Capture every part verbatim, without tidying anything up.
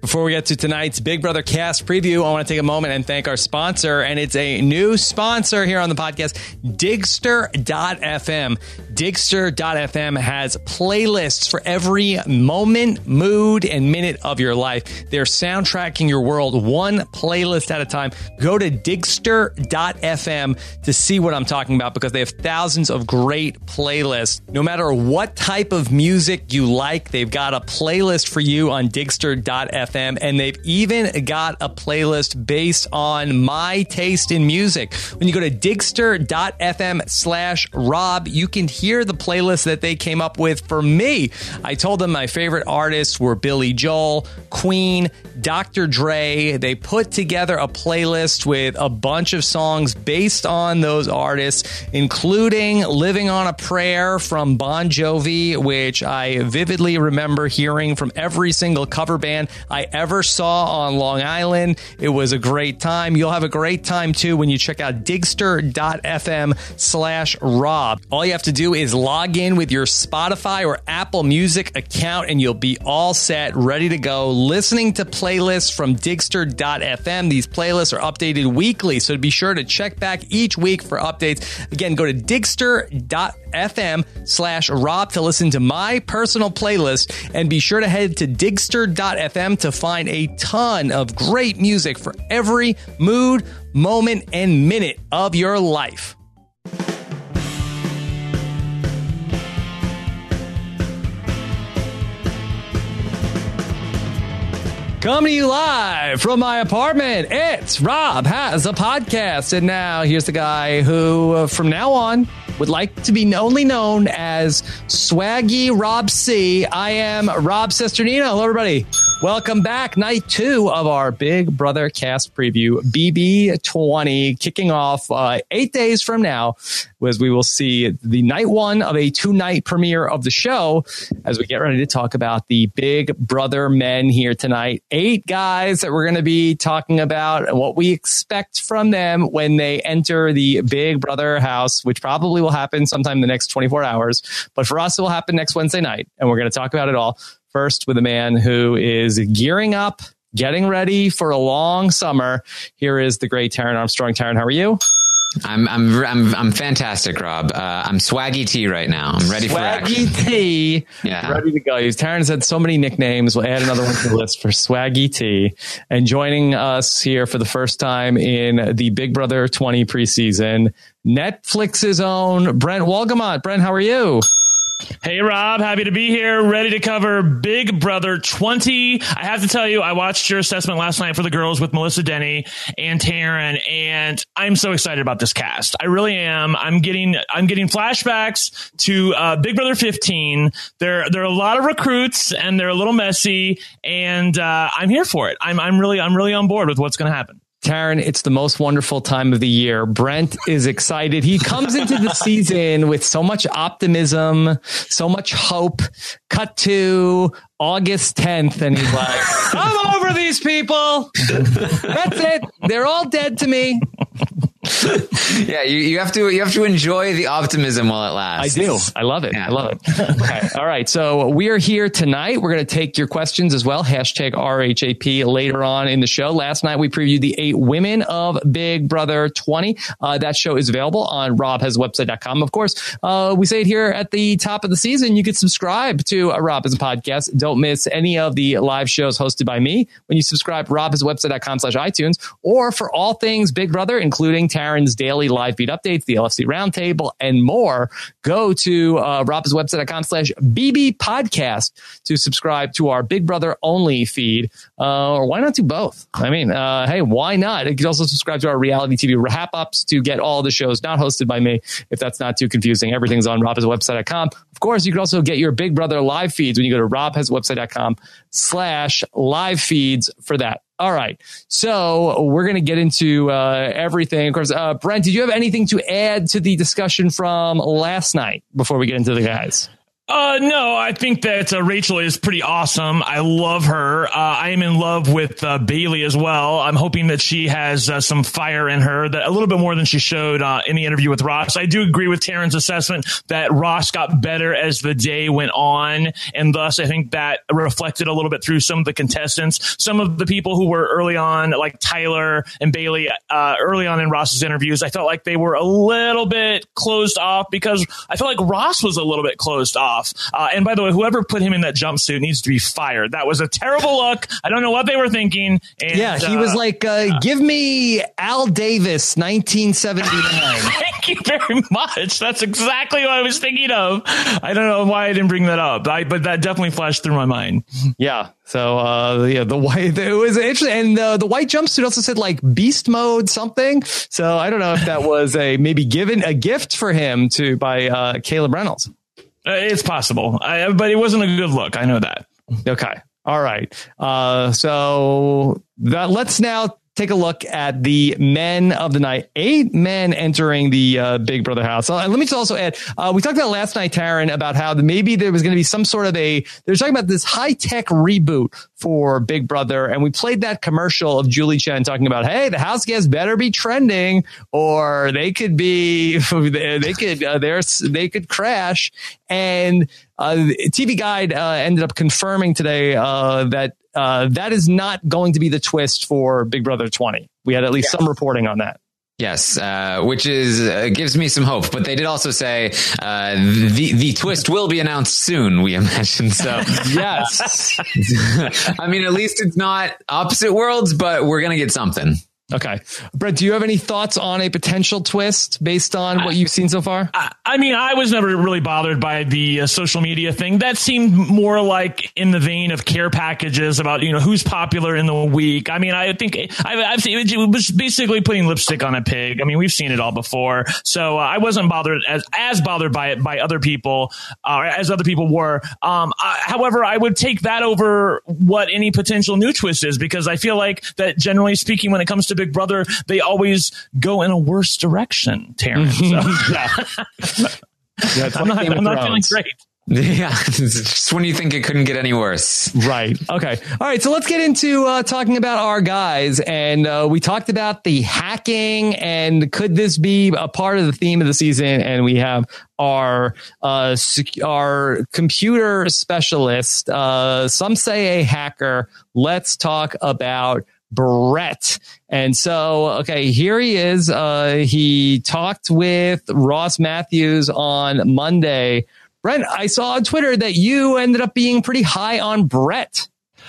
Before we get to tonight's Big Brother cast preview, I want to take a moment and thank our sponsor, and it's a new sponsor here on the podcast, Digster dot f m. Digster dot f m has playlists for every moment, mood, and minute of your life. They're soundtracking your world one playlist at a time. Go to Digster dot f m to see what I'm talking about, because they have thousands of great playlists. No matter what type of music you like, they've got a playlist for you on Digster dot f m, and they've even got a playlist based on my taste in music. When you go to Digster dot f m slash Rob, you can hear the playlist that they came up with for me. I told them my favorite artists were Billy Joel, Queen, Doctor Dre. They put together a playlist with a bunch of songs based on those artists, including Living on a Prayer from Bon Jovi, which I vividly remember hearing from every single cover band I ever saw on Long Island. It was a great time. You'll have a great time too when you check out Digster dot f m slash Rob. All you have to do is log in with your Spotify or Apple Music account, and you'll be all set, ready to go, listening to playlists from Digster dot f m. These playlists are updated weekly, so be sure to check back each week for updates. Again, go to Digster dot f m slash Rob to listen to my personal playlist, and be sure to head to Digster dot f m to find a ton of great music for every mood, moment, and minute of your life. Coming to you live from my apartment, it's Rob Has a Podcast. And now here's the guy who, uh, from now on, would like to be only known as Swaggy Rob C. I am Rob Cesternino. Hello, everybody. Welcome back. Night two of our Big Brother cast preview, B B twenty, kicking off uh, eight days from now, as we will see the night one of a two-night premiere of the show, as we get ready to talk about the Big Brother men here tonight. Eight guys that we're going to be talking about and what we expect from them when they enter the Big Brother house, which probably will happen sometime in the next twenty-four hours. But for us, it will happen next Wednesday night, and we're going to talk about it all. First, with a man who is gearing up, getting ready for a long summer. Here is the great Taran Armstrong. Taran, how are you? I'm I'm I'm I'm fantastic, Rob. Uh, I'm Swaggy T right now. I'm ready Swaggy for action. Swaggy T, yeah, ready to go. Taran's had so many nicknames. We'll add another one to the list for Swaggy T. And joining us here for the first time in the Big Brother twenty preseason, Netflix's own Brent Wolgamott. Brent, how are you? Hey, Rob, happy to be here, ready to cover Big Brother twenty. I have to tell you, I watched your assessment last night for the girls with Melissa Denny and Taran, and I'm so excited about this cast. I really am. I'm getting I'm getting flashbacks to uh, Big Brother fifteen. There, there are a lot of recruits, and they're a little messy, and uh, I'm here for it. I'm I'm really I'm really on board with what's going to happen. Taran, it's the most wonderful time of the year. Brent is excited. He comes into the season with so much optimism, so much hope. Cut to August tenth, and he's like, I'm over these people. That's it. They're all dead to me. Yeah, you, you have to you have to enjoy the optimism while it lasts. I do. I love it. Yeah. I love it. Okay. All right. So we are here tonight. We're going to take your questions as well. Hashtag R H A P later on in the show. Last night we previewed the eight women of Big Brother twenty. Uh, that show is available on rob has a website dot com. Of course, uh, we say it here at the top of the season. You can subscribe to uh, Rob Has a Podcast. Don't miss any of the live shows hosted by me when you subscribe. rob has a website dot com slash iTunes, or for all things Big Brother, including Taran's daily live feed updates, the L F C Roundtable, and more, go to uh, rob has a website dot com slash B B podcast to subscribe to our Big Brother only feed. Uh, or why not do both? I mean, uh, hey, why not? You can also subscribe to our reality T V wrap ups to get all the shows not hosted by me, if that's not too confusing. Everything's on rob has a website dot com. Of course, you can also get your Big Brother live feeds when you go to rob has a website dot com slash live feeds for that. All right. So we're going to get into uh, everything. Of course, uh, Brent, did you have anything to add to the discussion from last night before we get into the guys? Uh, no, I think that uh, Rachel is pretty awesome. I love her. Uh, I am in love with uh, Bailey as well. I'm hoping that she has uh, some fire in her, that a little bit more than she showed uh, in the interview with Ross. I do agree with Taryn's assessment that Ross got better as the day went on, and thus I think that reflected a little bit through some of the contestants. Some of the people who were early on, like Tyler and Bailey, uh, early on in Ross's interviews, I felt like they were a little bit closed off because I felt like Ross was a little bit closed off. Uh, and by the way, whoever put him in that jumpsuit needs to be fired. That was a terrible look. I don't know what they were thinking. And, yeah, he uh, was like, uh, give me Al Davis, nineteen seventy-nine. Thank you very much. That's exactly what I was thinking of. I don't know why I didn't bring that up, I, but that definitely flashed through my mind. Yeah. So, uh, yeah, the white, it was interesting. And uh, the white jumpsuit also said like beast mode something. So I don't know if that was a maybe given a gift for him to by uh, Caleb Reynolds. Uh, it's possible, I, but it wasn't a good look. I know that. Okay. All right. Uh, so that, let's now take a look at the men of the night. Eight men entering the uh, Big Brother house. Uh, let me just also add, uh, we talked about last night, Taryn, about how the, maybe there was going to be some sort of a, they're talking about this high-tech reboot for Big Brother. And we played that commercial of Julie Chen talking about, hey, the house guests better be trending or they could be, they could, uh, there's, they could crash. And uh, T V Guide uh, ended up confirming today uh, that Uh, that is not going to be the twist for Big Brother twenty. We had at least yeah. some reporting on that. Yes, uh, which is uh, gives me some hope. But they did also say uh, the the twist will be announced soon, we imagine. So yes, I mean, at least it's not opposite worlds, but we're gonna get something. Okay. Brett, do you have any thoughts on a potential twist based on what you've seen so far? I, I mean, I was never really bothered by the uh, social media thing. That seemed more like in the vein of care packages about, you know, who's popular in the week. I mean, I think I've, I've seen it was basically putting lipstick on a pig. I mean, we've seen it all before. So uh, I wasn't bothered as, as bothered by it by other people, uh, as other people were. Um, I, however, I would take that over what any potential new twist is, because I feel like that generally speaking, when it comes to Big Brother, they always go in a worse direction, Terrence. So, yeah. yeah I'm not, I'm not feeling great. Yeah, just when you think it couldn't get any worse. Right. Okay. All right. So let's get into uh, talking about our guys. And uh, we talked about the hacking and could this be a part of the theme of the season? And we have our uh, sec- our computer specialist. Uh, some say a hacker. Let's talk about Brett. And so, okay, here he is. Uh, he talked with Ross Matthews on Monday. Brent, I saw on Twitter that you ended up being pretty high on Brett.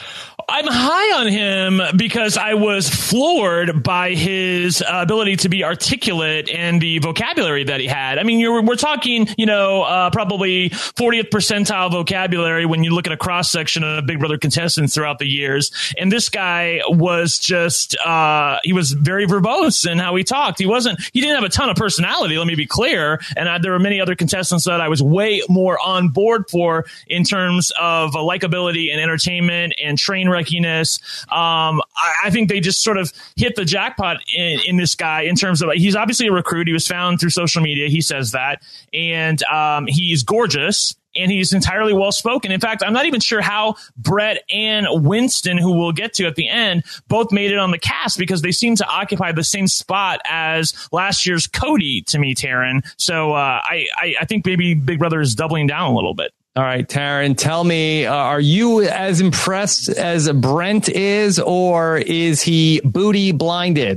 I'm high on him because I was floored by his uh, ability to be articulate and the vocabulary that he had. I mean, you're, we're talking, you know, uh, probably fortieth percentile vocabulary when you look at a cross section of Big Brother contestants throughout the years. And this guy was just, uh, he was very verbose in how he talked. He wasn't, he didn't have a ton of personality. Let me be clear. And I, there were many other contestants that I was way more on board for in terms of uh, likability and entertainment and train wreckiness. Um, I, I think they just sort of hit the jackpot in, in this guy in terms of, he's obviously a recruit. He was found through social media. He says that. And um, he's gorgeous. And he's entirely well-spoken. In fact, I'm not even sure how Brett and Winston, who we'll get to at the end, both made it on the cast, because they seem to occupy the same spot as last year's Cody to me, Taryn. So uh, I, I, I think maybe Big Brother is doubling down a little bit. All right, Taryn, tell me, uh, are you as impressed as Brent is, or is he booty blinded?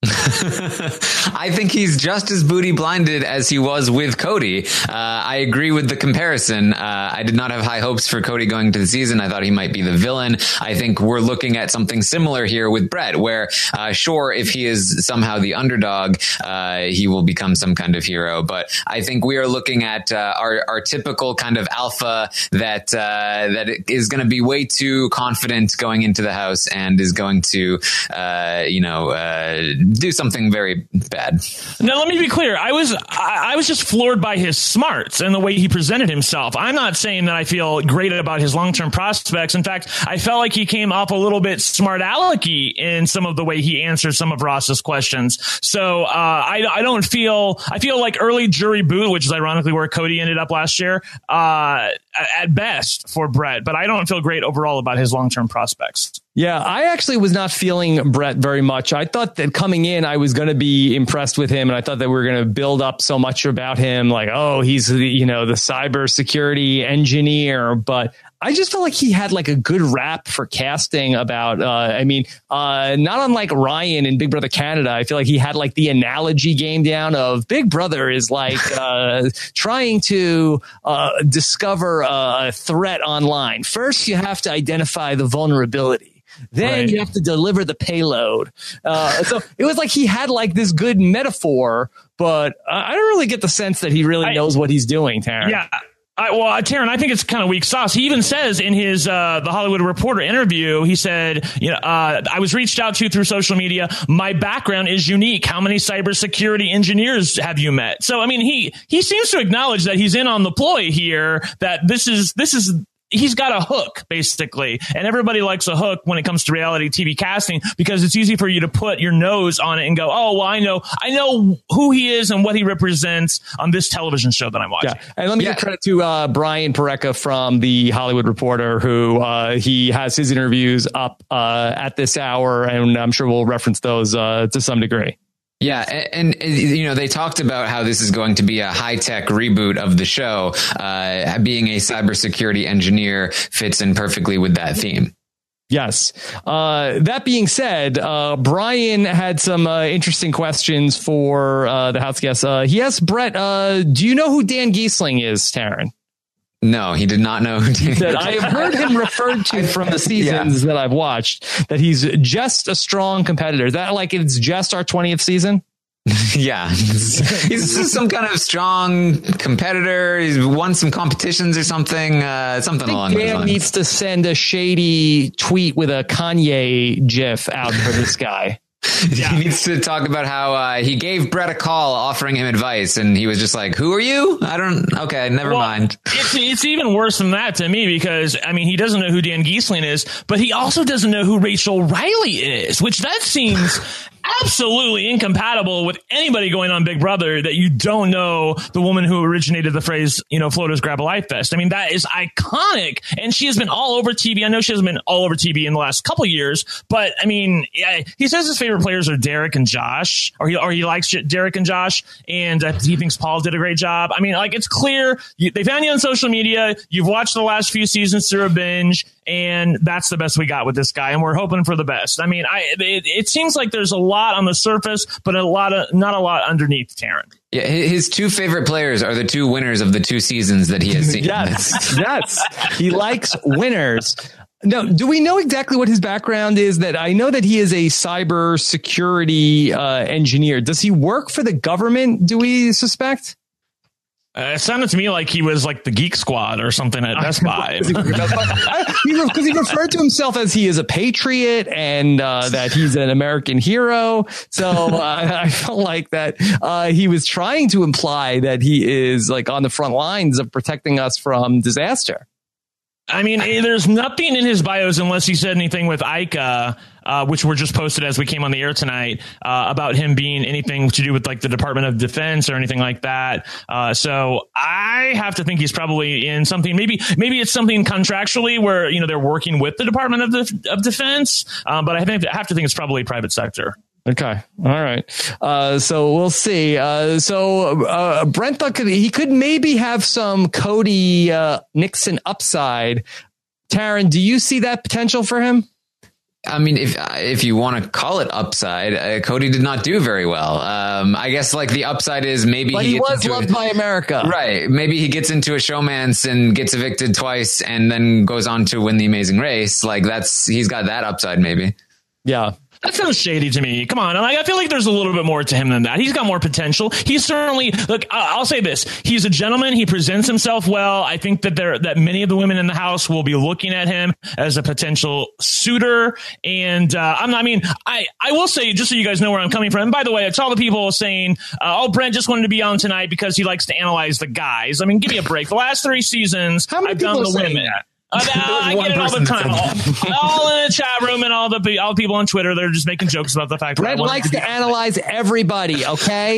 I think he's just as booty blinded as he was with Cody. Uh, I agree with the comparison. Uh, I did not have high hopes for Cody going into the season. I thought he might be the villain. I think we're looking at something similar here with Brett, where, uh, sure, if he is somehow the underdog, uh, he will become some kind of hero. But I think we are looking at uh, our, our typical kind of alpha that uh, that is going to be way too confident going into the house and is going to, uh, you know, uh, do something very bad. Now, let me be clear. I was I, I was just floored by his smarts and the way he presented himself. I'm not saying that I feel great about his long-term prospects. In fact, I felt like he came off a little bit smart alecky in some of the way he answered some of Ross's questions. So uh, I, I don't feel I feel like early jury boot, which is ironically where Cody ended up last year. Uh, at best for Brett, but I don't feel great overall about his long-term prospects. Yeah, I actually was not feeling Brett very much. I thought that coming in, I was going to be impressed with him. And I thought that we were going to build up so much about him. Like, oh, he's, the, you know, the cybersecurity engineer. But I just felt like he had like a good rap for casting about, uh, I mean, uh, not unlike Ryan in Big Brother Canada. I feel like he had like the analogy game down of Big Brother is like uh, trying to uh, discover a threat online. First, you have to identify the vulnerability. Then right. you have to deliver the payload. Uh, so it was like he had like this good metaphor, but I don't really get the sense that he really I, knows what he's doing, Taryn. Yeah. I, well, Taryn, I think it's kind of weak sauce. He even says in his uh, The Hollywood Reporter interview, he said, you know, uh, I was reached out to through social media. My background is unique. How many cybersecurity engineers have you met? So, I mean, he he seems to acknowledge that he's in on the ploy here, that this is this is. He's got a hook, basically. And everybody likes a hook when it comes to reality T V casting because it's easy for you to put your nose on it and go, oh, well, I know I know who he is and what he represents on this television show that I'm watching. Yeah. And let me yeah. give credit to uh, Brian Pareca from The Hollywood Reporter, who uh, he has his interviews up uh, at this hour, and I'm sure we'll reference those uh, to some degree. Yeah. And, and, you know, they talked about how this is going to be a high tech reboot of the show. Uh, being a cybersecurity engineer fits in perfectly with that theme. Yes. Uh, that being said, uh, Brian had some uh, interesting questions for uh, the house guests. Uh, he asked Brett, uh, do you know who Dan Giesling is, Taryn? No, he did not know. Who he said, I have heard him referred to from the seasons yeah. that I've watched that he's just a strong competitor. Is that like it's just our twentieth season? Yeah, he's some kind of strong competitor. He's won some competitions or something. Uh, something I think along Dan those lines. Needs to send a shady tweet with a Kanye gif out for this guy. Yeah. He needs to talk about how uh, he gave Brett a call offering him advice, and he was just like, who are you? I don't. OK, never well, mind. It's, it's even worse than that to me, because, I mean, he doesn't know who Dan Giesling is, but he also doesn't know who Rachel Riley is, which that seems absolutely incompatible with anybody going on Big Brother, that you don't know the woman who originated the phrase, you know, floaters grab a life vest. I mean, that is iconic. And she has been all over T V. I know she hasn't been all over T V in the last couple of years, but I mean, yeah, he says his favorite players are Derek and Josh, or he, or he likes Derek and Josh, and uh, he thinks Paul did a great job. I mean, like, it's clear you, they found you on social media. You've watched the last few seasons through a binge, and that's the best we got with this guy. And we're hoping for the best. I mean, I, it, it seems like there's a lot on the surface, but a lot of, not a lot underneath, Taryn. Yeah, his two favorite players are the two winners of the two seasons that he has seen. Yes, yes. He likes winners. Now, do we know exactly what his background is? That I know that he is a cyber security uh, engineer. Does he work for the government, do we suspect? Uh, it sounded to me like he was like the Geek Squad or something at Best Buy. Because he referred to himself as he is a patriot and uh, that he's an American hero. So uh, I felt like that uh, he was trying to imply that he is like on the front lines of protecting us from disaster. I mean, there's nothing in his bios unless he said anything with Ica, uh, which were just posted as we came on the air tonight, uh, about him being anything to do with like the Department of Defense or anything like that. Uh, so I have to think he's probably in something. Maybe maybe it's something contractually where, you know, they're working with the Department of, the, of Defense. Um, but I, think, I have to think it's probably private sector. Okay. All right. Uh, so we'll see. Uh, so uh, Brent thought could, he could maybe have some Cody uh, Nixon upside. Taryn, do you see that potential for him? I mean, if if you want to call it upside, uh, Cody did not do very well. Um, I guess like the upside is maybe but he, he was loved a, by America, right? Maybe he gets into a showmance and gets evicted twice, and then goes on to win the Amazing Race. Like that's he's got that upside, maybe. Yeah. That sounds shady to me. Come on. Like, I feel like there's a little bit more to him than that. He's got more potential. He's certainly, look, I'll say this. He's a gentleman. He presents himself well. I think that there, that many of the women in the house will be looking at him as a potential suitor. And, uh, I'm not, I mean, I, I will say, just so you guys know where I'm coming from. And by the way, it's all the people saying, uh, oh, Brent just wanted to be on tonight because he likes to analyze the guys. I mean, give me a break. The last three seasons, How many I've done the women. That? Uh, I get it all the time. All, all in the chat room and all the all the people on Twitter, they're just making jokes about the fact Brett that likes to, to analyze everybody. Okay.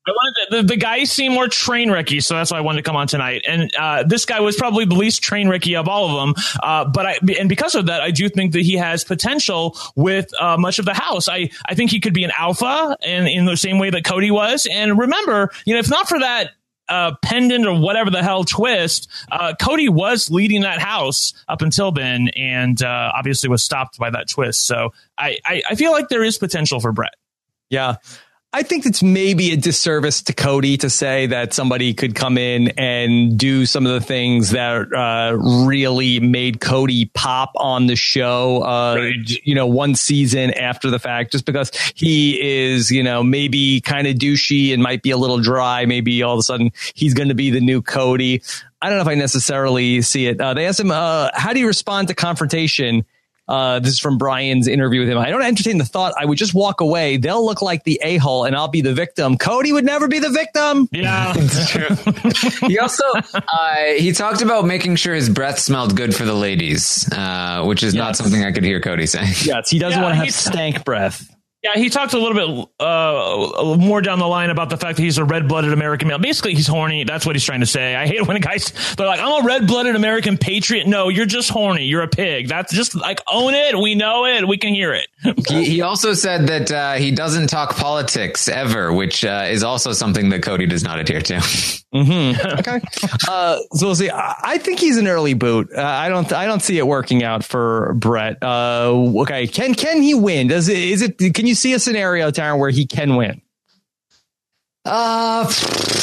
I wanted to, the, the guys seem more train wrecky, so that's why I wanted to come on tonight. And uh, this guy was probably the least train wrecky of all of them. Uh, but I, and because of that, I do think that he has potential with uh, much of the house. I, I think he could be an alpha, and in the same way that Cody was. And remember, you know, if not for that uh, pendant or whatever the hell twist, uh, Cody was leading that house up until then, and uh, obviously was stopped by that twist. So I, I, I feel like there is potential for Brett. Yeah. I think it's maybe a disservice to Cody to say that somebody could come in and do some of the things that uh, really made Cody pop on the show, uh, right. you know, one season after the fact, just because he is, you know, maybe kind of douchey and might be a little dry. Maybe all of a sudden he's going to be the new Cody. I don't know if I necessarily see it. Uh, they asked him, uh, how do you respond to confrontation? Uh, this is from Brian's interview with him. I don't entertain the thought. I would just walk away. They'll look like the a-hole and I'll be the victim. Cody would never be the victim. Yeah, it's true. He also, uh, he talked about making sure his breath smelled good for the ladies, uh, which is yes. not something I could hear Cody saying. Yes, he doesn't yeah, want to have stank breath. Yeah, he talked a little bit uh, more down the line about the fact that he's a red-blooded American male. Basically, he's horny. That's what he's trying to say. I hate when guys, they're like, I'm a red-blooded American patriot. No, you're just horny. You're a pig. That's just like, own it. We know it. We can hear it. he, he also said that uh, he doesn't talk politics ever, which uh, is also something that Cody does not adhere to. Mm-hmm. Okay. Uh, so we'll see. I think he's an early boot. Uh, I don't. I don't see it working out for Brett. Uh, okay. Can can he win? Does it? Is it? Can you see a scenario, Taryn, where he can win? Uh,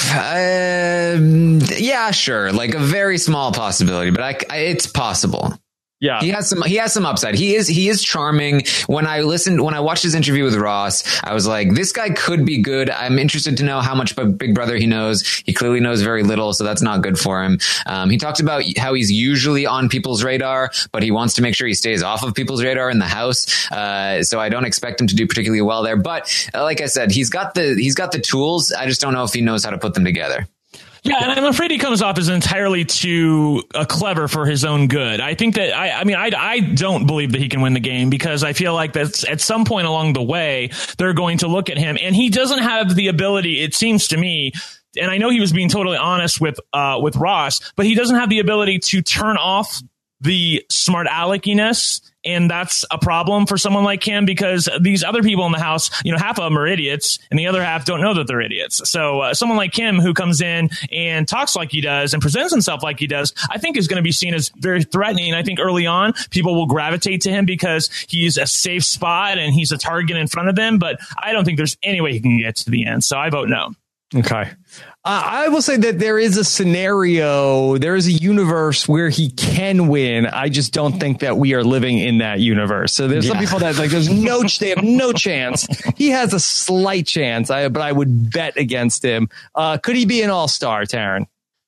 um, yeah, sure. Like a very small possibility, but I, I, it's possible. Yeah, he has some. He has some upside. He is. He is charming. When I listened, when I watched his interview with Ross, I was like, "This guy could be good." I'm interested to know how much Big Brother he knows. He clearly knows very little, so that's not good for him. Um, he talked about how he's usually on people's radar, but he wants to make sure he stays off of people's radar in the house. Uh, so I don't expect him to do particularly well there. But uh, like I said, he's got the he's got the tools. I just don't know if he knows how to put them together. Yeah, and I'm afraid he comes off as entirely too uh, clever for his own good. I think that, I, I mean, I, I don't believe that he can win the game because I feel like that's at some point along the way, they're going to look at him and he doesn't have the ability, it seems to me, and I know he was being totally honest with, uh, with Ross, but he doesn't have the ability to turn off the smart aleckiness. And that's a problem for someone like him because these other people in the house, you know, half of them are idiots and the other half don't know that they're idiots. So uh, someone like him who comes in and talks like he does and presents himself like he does, I think is going to be seen as very threatening. I think early on people will gravitate to him because he's a safe spot and he's a target in front of them. But I don't think there's any way he can get to the end. So I vote no. Okay. Uh, I will say that there is a scenario, there is a universe where he can win. I just don't think that we are living in that universe. So there's yeah. some people that like, there's no, they have no chance. He has a slight chance, I, but I would bet against him. Uh, could he be an all-star, Taryn?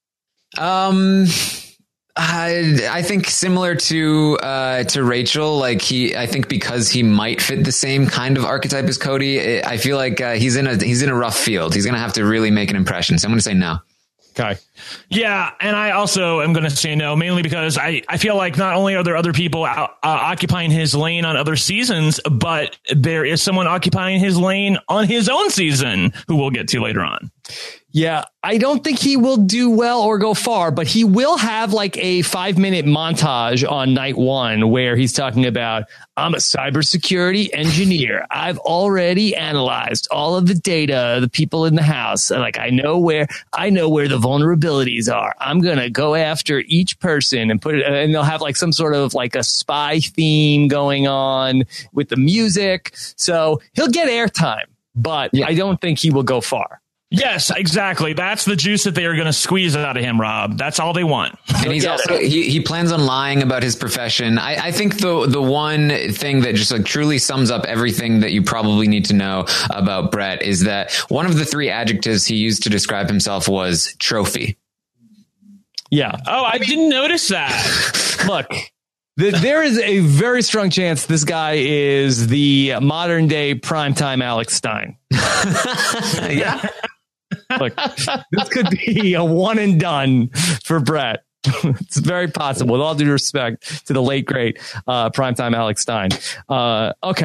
Um, I, I think similar to uh, to Rachel, like he, I think because he might fit the same kind of archetype as Cody, I feel like uh, he's in a he's in a rough field. He's going to have to really make an impression. So I'm going to say no. Okay. Yeah, and I also am going to say no, mainly because I, I feel like not only are there other people uh, occupying his lane on other seasons, but there is someone occupying his lane on his own season who we'll get to later on. Yeah, I don't think he will do well or go far, but he will have like a five minute montage on night one where he's talking about, I'm a cybersecurity engineer. I've already analyzed all of the data, the people in the house. Like I know where I know where the vulnerabilities are. I'm going to go after each person and put it, and they'll have like some sort of like a spy theme going on with the music. So he'll get airtime, but yeah. I don't think he will go far. Yes, exactly. That's the juice that they are going to squeeze out of him, Rob. That's all they want. And he's also he, he plans on lying about his profession. I, I think the the one thing that just like truly sums up everything that you probably need to know about Brett is that one of the three adjectives he used to describe himself was trophy. Yeah. Oh, I didn't notice that. Look. There is a very strong chance this guy is the modern day primetime Alex Stein. Yeah. Look, this could be a one and done for Brett. It's very possible, with all due respect to the late, great uh, primetime Alex Stein. Uh, okay.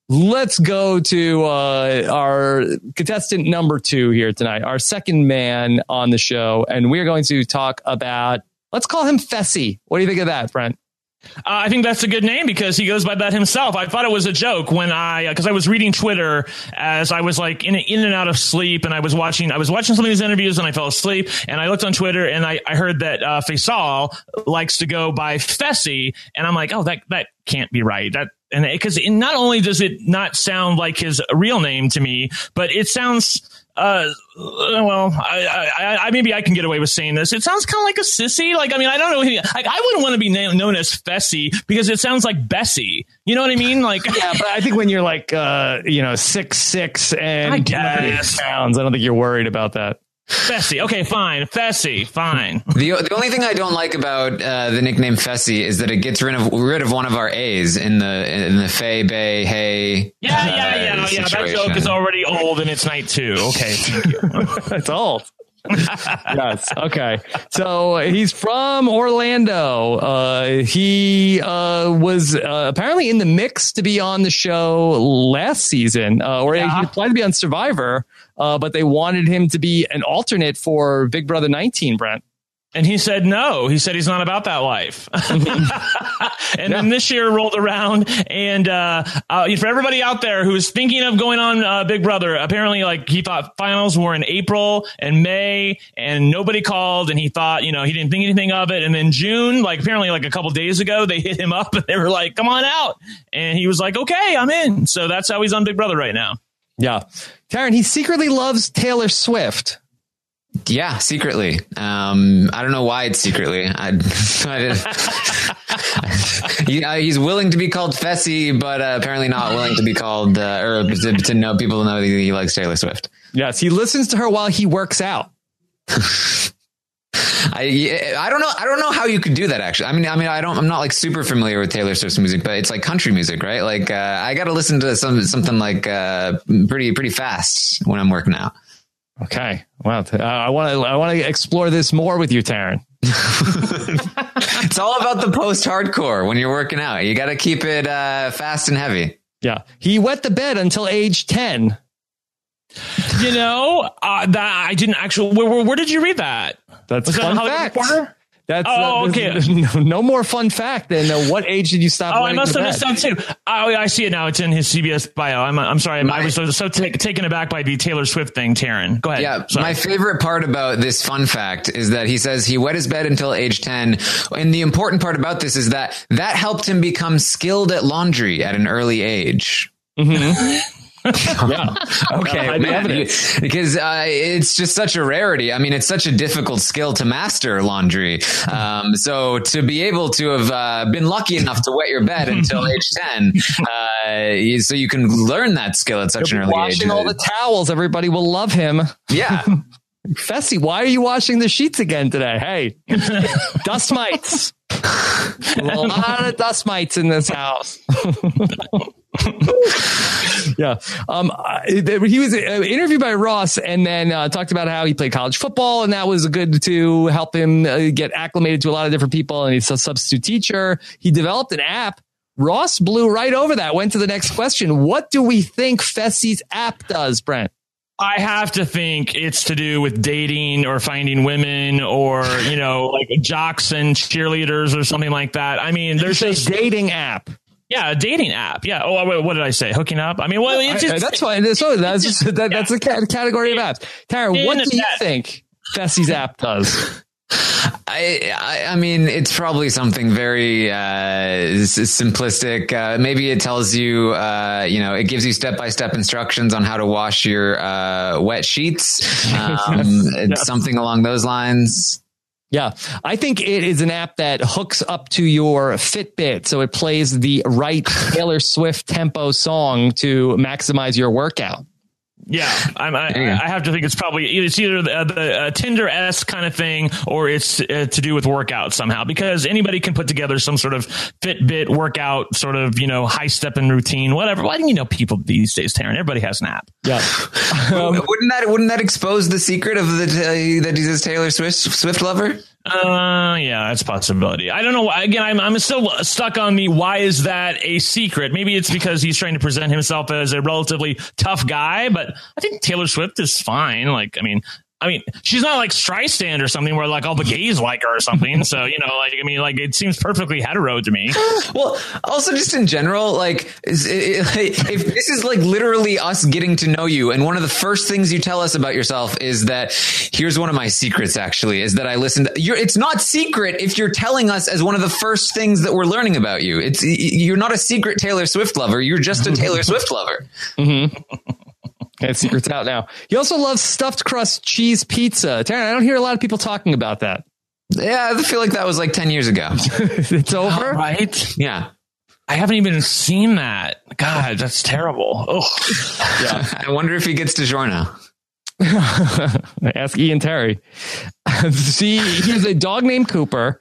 Let's go to uh, our contestant number two here tonight, our second man on the show. And we're going to talk about, let's call him Fessy. What do you think of that, Brent? Uh, I think that's a good name because he goes by that himself. I thought it was a joke when I, because I was reading Twitter as I was like in, in and out of sleep, and I was watching, I was watching some of these interviews and I fell asleep, and I looked on Twitter and I, I heard that uh, Faisal likes to go by Fessy, and I'm like, oh, that that can't be right. That and because not only does it not sound like his real name to me, but it sounds. Uh, well, I, I, I, maybe I can get away with saying this. It sounds kind of like a sissy. Like, I mean, I don't know. Like, I wouldn't want to be na- known as Fessy because it sounds like Bessie. You know what I mean? Like, yeah, but I think when you're like, uh, you know, six, six and I guess. pounds, I don't think you're worried about that. Fessy. Okay, fine. Fessy. Fine. The the only thing I don't like about uh, the nickname Fessy is that it gets rid of rid of one of our A's in the in the Fay Bay Hey. Yeah, yeah, yeah, yeah. That joke is already old and it's night two. Okay, thank you. It's old. Yes. Okay. So he's from Orlando. Uh, he uh, was uh, apparently in the mix to be on the show last season, uh, or yeah. he applied to be on Survivor, uh, but they wanted him to be an alternate for Big Brother nineteen, Brent. And he said no. He said he's not about that life. and yeah. then this year rolled around, and uh, uh, for everybody out there who's thinking of going on uh, Big Brother, apparently, like he thought finals were in April and May, and nobody called, and he thought, you know, he didn't think anything of it. And then June, like apparently, like a couple days ago, they hit him up and they were like, "Come on out," and he was like, "Okay, I'm in." So that's how he's on Big Brother right now. Yeah, Taryn, he secretly loves Taylor Swift. Yeah, secretly. Um, I don't know why it's secretly. I, I he, uh, he's willing to be called Fessy, but uh, apparently not willing to be called, uh, or to, to know people know that he likes Taylor Swift. Yes, he listens to her while he works out. I I don't know I don't know how you could do that actually. I mean I mean I don't I'm not like super familiar with Taylor Swift's music, but it's like country music, right? Like uh, I got to listen to some something like uh, pretty pretty fast when I'm working out. Okay. Well, uh, I want to I want to explore this more with you, Taryn. It's all about the post-hardcore when you're working out. You got to keep it uh, fast and heavy. Yeah. He wet the bed until age ten. You know, uh, that I didn't actually. Where, where, where did you read that? That's Was fun that fact. That's oh, uh, okay. No, no more fun fact than uh, what age did you stop? Oh, I must have missed that too. Oh, I see it now. It's in his C B S bio. I'm I'm sorry. My, I was so, so t- taken aback by the Taylor Swift thing, Taryn. Go ahead. Yeah, sorry. My favorite part about this fun fact is that he says he wet his bed until age ten. And the important part about this is that that helped him become skilled at laundry at an early age. Mm-hmm. Yeah. Okay. Man, because uh, it's just such a rarity. I mean, it's such a difficult skill to master laundry. Um, so to be able to have uh, been lucky enough to wet your bed until age ten, uh, so you can learn that skill at such He'll an early washing age. Washing all the towels. Everybody will love him. Yeah. Fessy, why are you washing the sheets again today? Hey, dust mites. A lot of dust mites in this house. Yeah. Um, he was interviewed by Ross and then uh, talked about how he played college football, and that was good to help him uh, get acclimated to a lot of different people. And he's a substitute teacher. He developed an app. Ross blew right over that, went to the next question. What do we think Fessy's app does, Brent? I have to think it's to do with dating or finding women or, you know, like jocks and cheerleaders or something like that. I mean, there's a just dating app. Yeah, a dating app. Yeah. Oh, wait, what did I say? Hooking up? I mean, well, it's just, I, that's fine. So that's just, that, that's the category of apps. Tara, what do you think Fessy's app does? I, I I mean, it's probably something very uh, simplistic. Uh, maybe it tells you, uh, you know, it gives you step by step instructions on how to wash your uh, wet sheets. Um, it's yes. something along those lines. Yeah, I think it is an app that hooks up to your Fitbit, so it plays the right Taylor Swift tempo song to maximize your workout. Yeah, I'm, I, I have to think it's probably it's either the, the uh, Tinder-esque kind of thing or it's uh, to do with workout somehow, because anybody can put together some sort of Fitbit workout, sort of, you know, high step and routine, whatever. Why do you know people these days, Taryn? Everybody has an app. Yeah. Um, wouldn't that wouldn't that expose the secret of the uh, that he's a Taylor Swift Swift lover? Uh, yeah, that's a possibility. I don't know. Again, I'm I'm still stuck on the why is that a secret? Maybe it's because he's trying to present himself as a relatively tough guy, but I think Taylor Swift is fine. Like, I mean, I mean, she's not like Streisand or something where like all the gays like her or something. So, you know, like, I mean, like it seems perfectly hetero to me. Well, also just in general, like is it, if this is like literally us getting to know you, and one of the first things you tell us about yourself is that here's one of my secrets actually is that I listened. You're, it's not secret if you're telling us as one of the first things that we're learning about you. It's you're not a secret Taylor Swift lover. You're just a Taylor Swift lover. Mm-hmm. That secret's out now. He also loves stuffed crust cheese pizza. Taryn, I don't hear a lot of people talking about that. Yeah, I feel like that was like ten years ago. It's over? All right. Yeah. I haven't even seen that. God, that's terrible. Oh, yeah. I wonder if he gets DiGiorno. Ask Ian Terry. See, he's a dog named Cooper.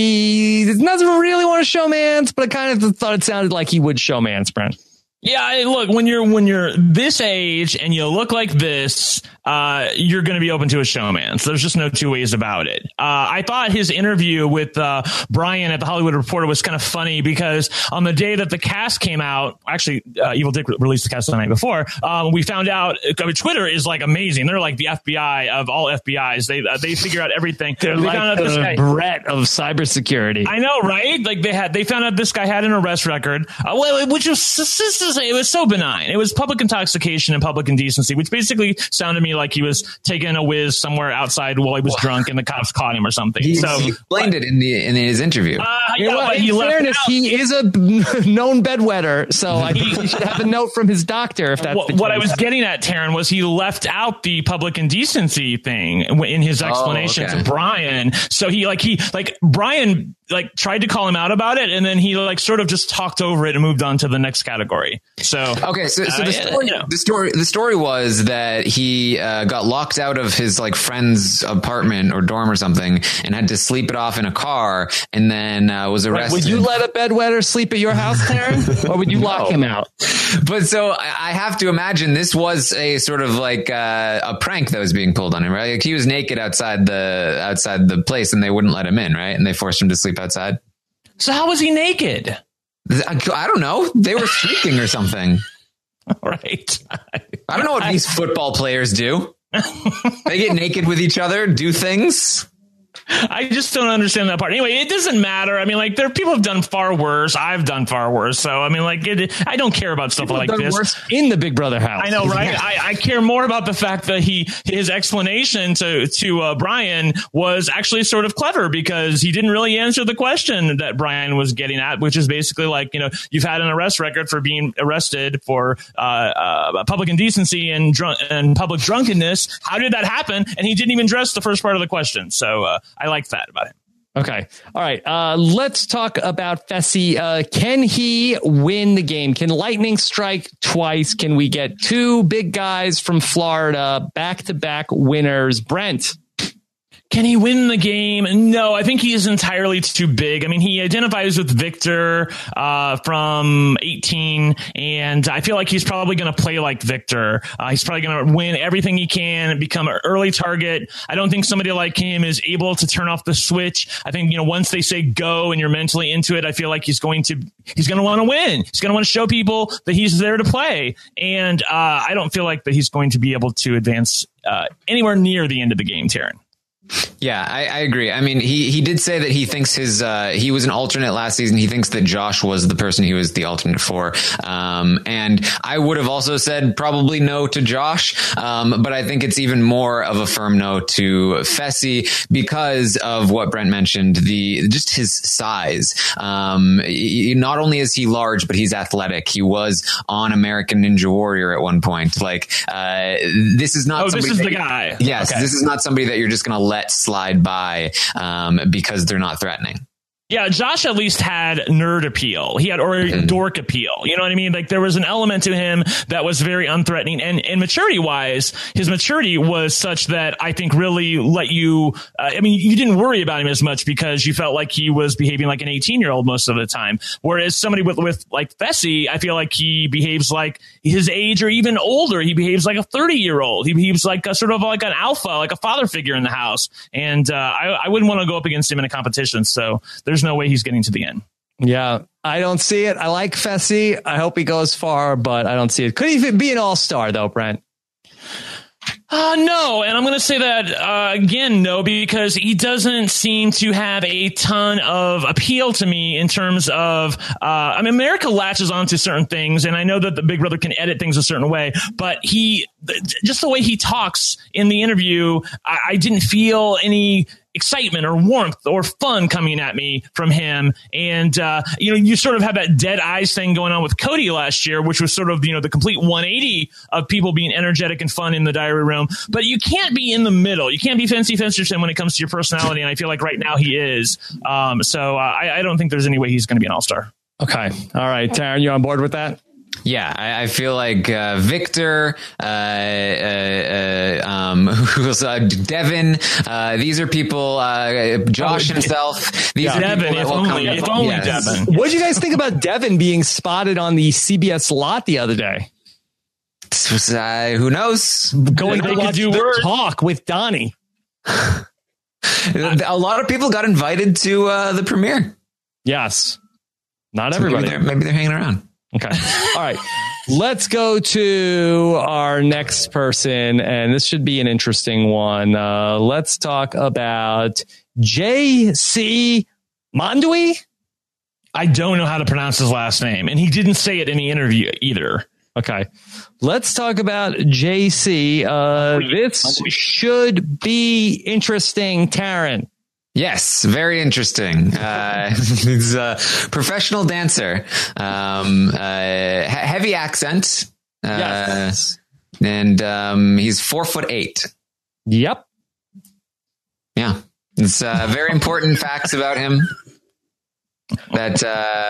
He doesn't really want to showmance, but I kind of thought it sounded like he would showmance, Brent. Yeah, look, when you're when you're this age and you look like this, uh, you're going to be open to a showman. So there's just no two ways about it. Uh, I thought his interview with uh, Brian at the Hollywood Reporter was kind of funny because on the day that the cast came out, actually, uh, Evil Dick released the cast the night before. Um, we found out I mean, Twitter is like amazing. They're like the F B I of all F B Is. They uh, they figure out everything. They're they like found out the this guy, Brett of cybersecurity. I know, right? Like they had they found out this guy had an arrest record, uh, well, which was it was so benign. It was public intoxication and public indecency, which basically sounded to me like he was taking a whiz somewhere outside while he was drunk and the cops caught him or something. He, so he explained but, it in the in his interview. Uh, yeah, well, but in he fairness, he is a known bedwetter, so I think he should have a note from his doctor if that's what, the case. What I was getting at, Taryn, was he left out the public indecency thing in his explanation oh, okay. to Brian. So he like he like Brian like tried to call him out about it, and then he like sort of just talked over it and moved on to the next category. So okay, so, so uh, the story, you know. the story, the story was that he uh, got locked out of his like friend's apartment or dorm or something, and had to sleep it off in a car, and then uh, was arrested. Right. Would you let a bedwetter sleep at your house, Taryn, or would you lock no. him out? But so I have to imagine this was a sort of like uh, a prank that was being pulled on him, right? Like he was naked outside the outside the place, and they wouldn't let him in, right? And they forced him to sleep outside. So how was he naked? I, I don't know. They were streaking or something. Right. I don't know what these football players do. They get naked with each other, do things. I just don't understand that part. Anyway, it doesn't matter. I mean, like, there people have done far worse. I've done far worse. So, I mean, like, it, I don't care about stuff people like have done this. Worse in the Big Brother house. I know, right? Yeah. I, I care more about the fact that he his explanation to to uh, Brian was actually sort of clever because he didn't really answer the question that Brian was getting at, which is basically like, you know, you've had an arrest record for being arrested for uh, uh, public indecency and drunk and public drunkenness. How did that happen? And he didn't even address the first part of the question. So. Uh, I like that about him. Okay. All right. Uh, let's talk about Fessy. Uh, can he win the game? Can lightning strike twice? Can we get two big guys from Florida, back-to-back winners? Brent. Can he win the game? No, I think he is entirely too big. I mean, he identifies with Victor uh, from eighteen, and I feel like he's probably going to play like Victor. Uh, he's probably going to win everything he can and become an early target. I don't think somebody like him is able to turn off the switch. I think, you know, once they say go and you're mentally into it, I feel like he's going to he's going to want to win. He's going to want to show people that he's there to play, and uh, I don't feel like that he's going to be able to advance uh, anywhere near the end of the game, Taryn. Yeah, I, I agree. I mean, he, he did say that he thinks his uh, he was an alternate last season. He thinks that Josh was the person he was the alternate for. Um, and I would have also said probably no to Josh. Um, but I think it's even more of a firm no to Fessy because of what Brent mentioned, the just his size. Um, he, not only is he large, but he's athletic. He was on American Ninja Warrior at one point. Like uh, this is not. Oh, this is that, the guy. Yes, okay. This is not somebody that you're just going to let slide by um, because they're not threatening. Yeah, Josh at least had nerd appeal. He had or dork appeal. You know what I mean? Like there was an element to him that was very unthreatening, and, and maturity wise, his maturity was such that I think really let you. Uh, I mean, you didn't worry about him as much because you felt like he was behaving like an eighteen year old most of the time. Whereas somebody with with like Fessy, I feel like he behaves like his age or even older. He behaves like a thirty year old. He behaves like a sort of like an alpha, like a father figure in the house. And uh, I, I wouldn't want to go up against him in a competition. So there's There's no way he's getting to the end. Yeah, I don't see it. I like Fessy. I hope he goes far, but I don't see it. Could he be an all-star, though, Brent? Uh, no, and I'm going to say that uh, again, no, because he doesn't seem to have a ton of appeal to me in terms of, uh, I mean, America latches onto certain things, and I know that the Big Brother can edit things a certain way, but he, just the way he talks in the interview, I, I didn't feel any excitement or warmth or fun coming at me from him. And, uh, you know, you sort of have that dead eyes thing going on with Cody last year, which was sort of, you know, the complete one eighty of people being energetic and fun in the diary room. But you can't be in the middle. You can't be Fancy Fensterson when it comes to your personality. And I feel like right now he is. Um, so uh, I, I don't think there's any way he's going to be an all-star. Okay. All right. Taryn, you on board with that? Yeah, I, I feel like uh, Victor, uh, uh, uh, um, who's uh, Devin. Uh, these are people. Uh, Josh himself. These yeah. are Devin, people if that will only, come if only yes. Devin. What did you guys think about Devin being spotted on the C B S lot the other day? Uh, who knows? Going they to could watch do the worse. talk with Donnie. A lot of people got invited to uh, the premiere. Yes, not So everybody. Maybe they're, maybe they're hanging around. Okay. All right. Let's go to our next person, and this should be an interesting one. Uh, let's talk about J C Mandui. I don't know how to pronounce his last name, and he didn't say it in the interview either. Okay. Let's talk about J C. Uh, this should be interesting, Taryn. Yes, very interesting. Uh, he's a professional dancer, um, uh, he- heavy accent, uh, Yes. and um, he's four foot eight. Yep. Yeah, it's uh, very important facts about him. That uh,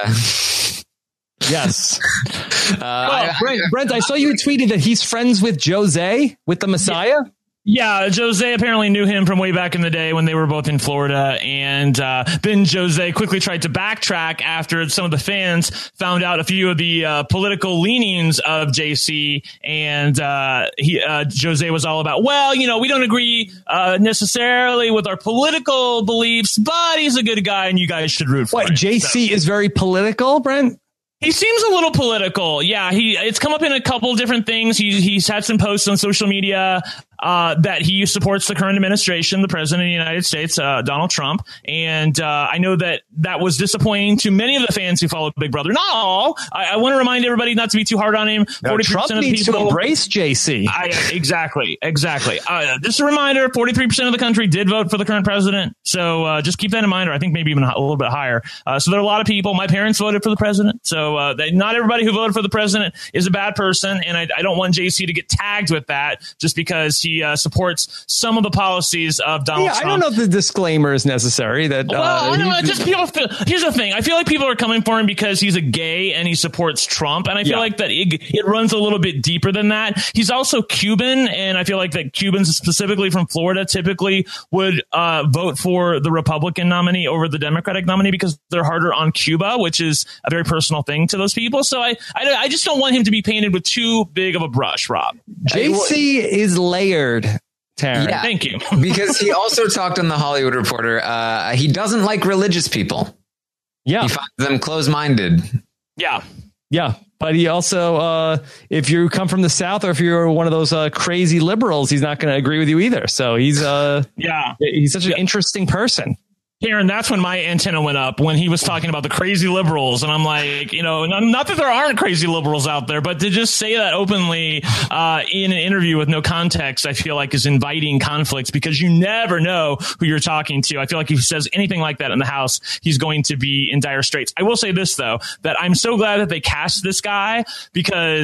Yes. uh, Well, I- Brent, Brent, I saw you tweeted that he's friends with Jose, with the Messiah. Yeah, Jose apparently knew him from way back in the day when they were both in Florida. And uh, then Jose quickly tried to backtrack after some of the fans found out a few of the uh, political leanings of J C. And uh, he, uh, Jose was all about, well, you know, we don't agree uh, necessarily with our political beliefs, but he's a good guy and you guys should root for What, him. J C So- is very political, Brent? He seems a little political. Yeah, he it's come up in a couple different things. He, he's had some posts on social media uh, that he supports the current administration, the president of the United States, uh, Donald Trump. And uh, I know that that was disappointing to many of the fans who follow Big Brother. Not all. I, I want to remind everybody not to be too hard on him. Now, forty-three Trump percent of the needs people, to embrace J C. I, exactly, exactly. Uh, just a reminder, forty-three percent of the country did vote for the current president. So uh, just keep that in mind, or I think maybe even a little bit higher. Uh, so there are a lot of people. My parents voted for the president. So uh, they, not everybody who voted for the president is a bad person. And I, I don't want J C to get tagged with that just because he uh, supports some of the policies of Donald Yeah, Trump. I don't know if the disclaimer is necessary. That Well, uh, I know. he- Just people. Feel, here's the thing. I feel like people are coming for him because he's a gay and he supports Trump, and I feel Yeah. like that it, it runs a little bit deeper than that. He's also Cuban, and I feel like that Cubans, specifically from Florida, typically would uh, vote for the Republican nominee over the Democratic nominee because they're harder on Cuba, which is a very personal thing to those people. So I, I, I just don't want him to be painted with too big of a brush, Rob. J C is layered, Taryn. Yeah. Thank you. because he also talked on the Hollywood Reporter. Uh, he doesn't like religious people. Yeah. He finds them closed-minded. Yeah. Yeah. But he also, uh, if you come from the South or if you're one of those uh, crazy liberals, he's not going to agree with you either. So he's uh, Yeah. he's such an interesting person. Karen, that's when my antenna went up when he was talking about the crazy liberals. And I'm like, you know, not, not that there aren't crazy liberals out there, but to just say that openly uh, in an interview with no context, I feel like is inviting conflicts because you never know who you're talking to. I feel like if he says anything like that in the House, he's going to be in dire straits. I will say this, though, that I'm so glad that they cast this guy because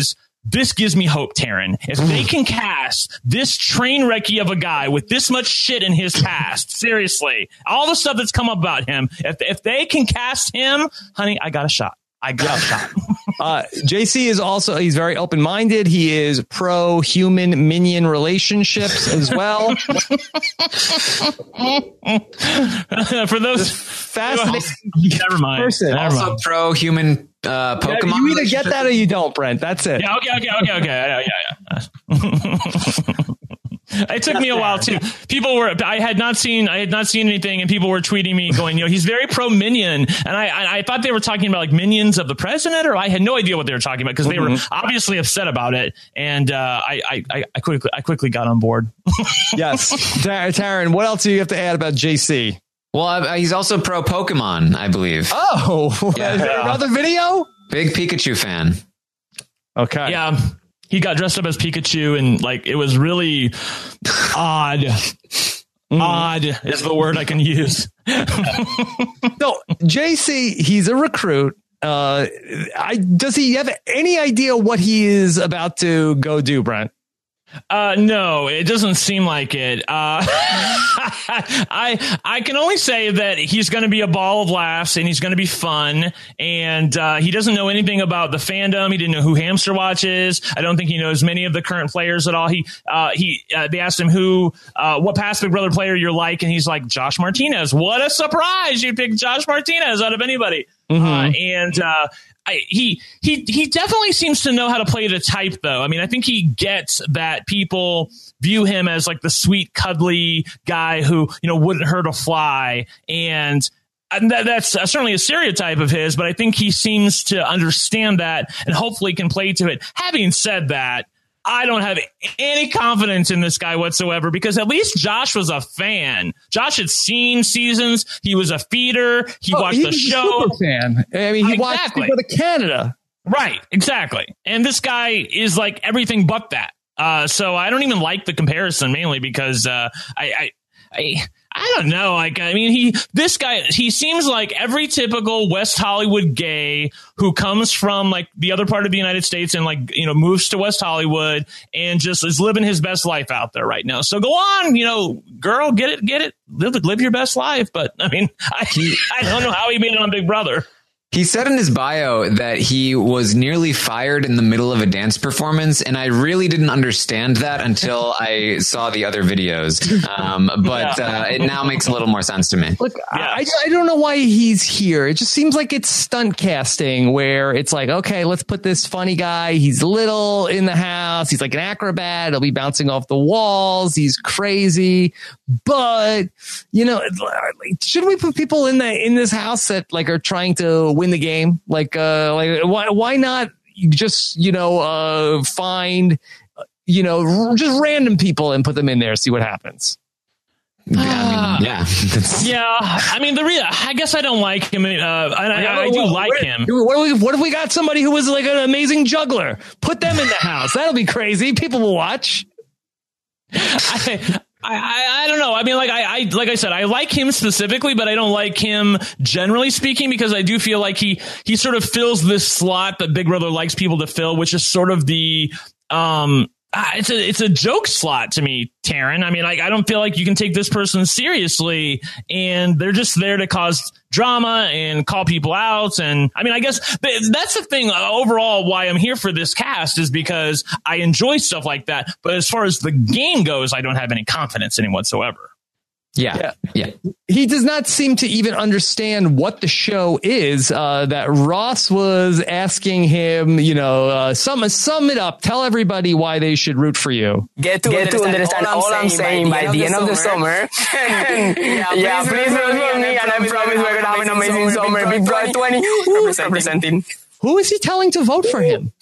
this gives me hope, Taryn. If they can cast this train wrecky of a guy with this much shit in his past, seriously, all the stuff that's come up about him, if if they can cast him, honey, I got a shot. I got a shot. uh, J C is also, he's very open-minded. He is pro-human minion relationships as well. For those fascinating never mind. person. Never Also mind. pro-human uh, Pokemon. Yeah, you either get that or you don't, Brent. That's it. Yeah, okay, okay, okay, okay. Yeah, yeah, yeah. It took me a while too. People were, I had not seen, I had not seen anything, and people were tweeting me going, you know, he's very pro minion, and I, I, I thought they were talking about like minions of the president, or I had no idea what they were talking about because they Mm-hmm. were obviously upset about it, and uh, I, I, I quickly, I quickly got on board. Yes, Tar- Taryn, what else do you have to add about J C? Well, uh, he's also pro Pokemon, I believe. Oh, Yeah. is there another video? Big Pikachu fan. Okay. Yeah. He got dressed up as Pikachu, and like it was really odd. Mm. Odd is the word I can use. So J C, he's a recruit. Uh, I does he have any idea what he is about to go do, Brent? Uh, no, it doesn't seem like it. Uh, I I can only say that he's going to be a ball of laughs, and he's going to be fun, and uh, he doesn't know anything about the fandom. He didn't know who Hamster Watch is. I don't think he knows many of the current players at all. He uh, he uh, they asked him who uh, what past Big Brother player you're like, and he's like Josh Martinez. What a surprise! You picked Josh Martinez out of anybody, mm-hmm. uh, and. Uh, I, he he he definitely seems to know how to play the type, though. I mean, I think he gets that people view him as like the sweet, cuddly guy who, you know, wouldn't hurt a fly, and, and that, that's certainly a stereotype of his. But I think he seems to understand that and hopefully can play to it. Having said that, I don't have any confidence in this guy whatsoever, because at least Josh was a fan. Josh had seen seasons. He was a feeder. He oh, watched he the was show. A super fan. I mean, he exactly. watched to go to Canada. Right. Exactly. And this guy is like everything but that. Uh, so I don't even like the comparison, mainly because uh, I, I, I, I don't know. Like, I mean, he, this guy, he seems like every typical West Hollywood gay who comes from like the other part of the United States and like, you know, moves to West Hollywood and just is living his best life out there right now. So go on, you know, girl, get it, get it, live, live your best life. But I mean, I, I don't know how he made it on Big Brother. He said in his bio that he was nearly fired in the middle of a dance performance, and I really didn't understand that until I saw the other videos. Um, but yeah. uh, it now makes a little more sense to me. Look, Yeah. I, I don't know why he's here. It just seems like it's stunt casting, where it's like, okay, let's put this funny guy. He's little in the house. He's like an acrobat. He'll be bouncing off the walls. He's crazy. But, you know, should we put people in the in this house that like are trying to win the game? Like, uh, like why why not just, you know, uh, find, you know, just random people and put them in there, see what happens. Yeah, I mean, yeah. Yeah, I mean, the real, I guess I don't like him. Uh, I, I, I do like him. What if, we, what if we got somebody who was like an amazing juggler? Put them in the house. That'll be crazy. People will watch. I, I, I don't know. I mean, like I, I, like I said, I like him specifically, but I don't like him generally speaking, because I do feel like he, he sort of fills this slot that Big Brother likes people to fill, which is sort of the, um, Uh, it's a it's a joke slot to me, Taryn. I mean, like, I don't feel like you can take this person seriously, and they're just there to cause drama and call people out. And I mean, I guess th- that's the thing uh, overall why I'm here for this cast, is because I enjoy stuff like that. But as far as the game goes, I don't have any confidence in him whatsoever. Yeah, yeah. He does not seem to even understand what the show is. Uh, that Ross was asking him, you know, uh, sum sum it up. Tell everybody why they should root for you. Get to, Get understand, to understand all, all I'm saying by the end of the summer. yeah, yeah, please vote for me, and I promise we're gonna have an amazing summer. Big Brother twenty representing. Who is he telling to vote for him?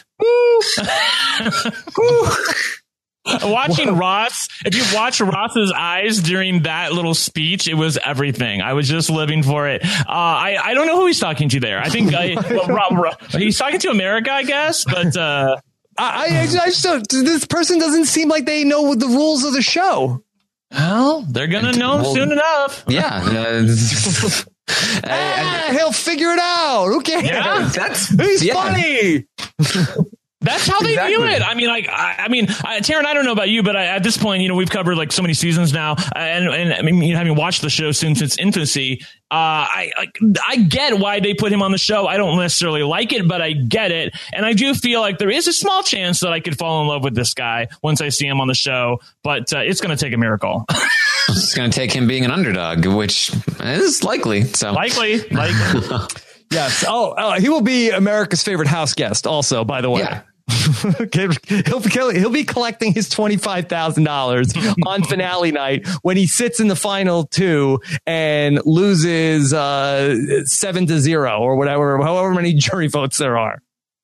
Watching Ross, if you watch Ross's eyes during that little speech, it was everything. I was just living for it. Uh, I, I don't know who he's talking to there. I think I, well, Rob, Rob, he's talking to America, I guess, but uh, I, I, I just don't, this person doesn't seem like they know the rules of the show. Well, they're going to know well, soon enough. Yeah. Uh, ah, he'll figure it out. Who cares? Yeah, that's He's yeah. funny. That's how they Exactly. view it. I mean, like, I, I mean, I, Taryn, I don't know about you, but I, at this point, you know, we've covered like so many seasons now, uh, and and I mean, you know, having watched the show since its infancy, uh, I, I I get why they put him on the show. I don't necessarily like it, but I get it, and I do feel like there is a small chance that I could fall in love with this guy once I see him on the show. But uh, it's going to take a miracle. It's going to take him being an underdog, which is likely. So likely, likely. Yes. Oh, oh, he will be America's favorite house guest also, by the way. Yeah. he'll, be, he'll be collecting his twenty-five thousand dollars on finale night when he sits in the final two and loses uh, seven to zero or whatever, however many jury votes there are.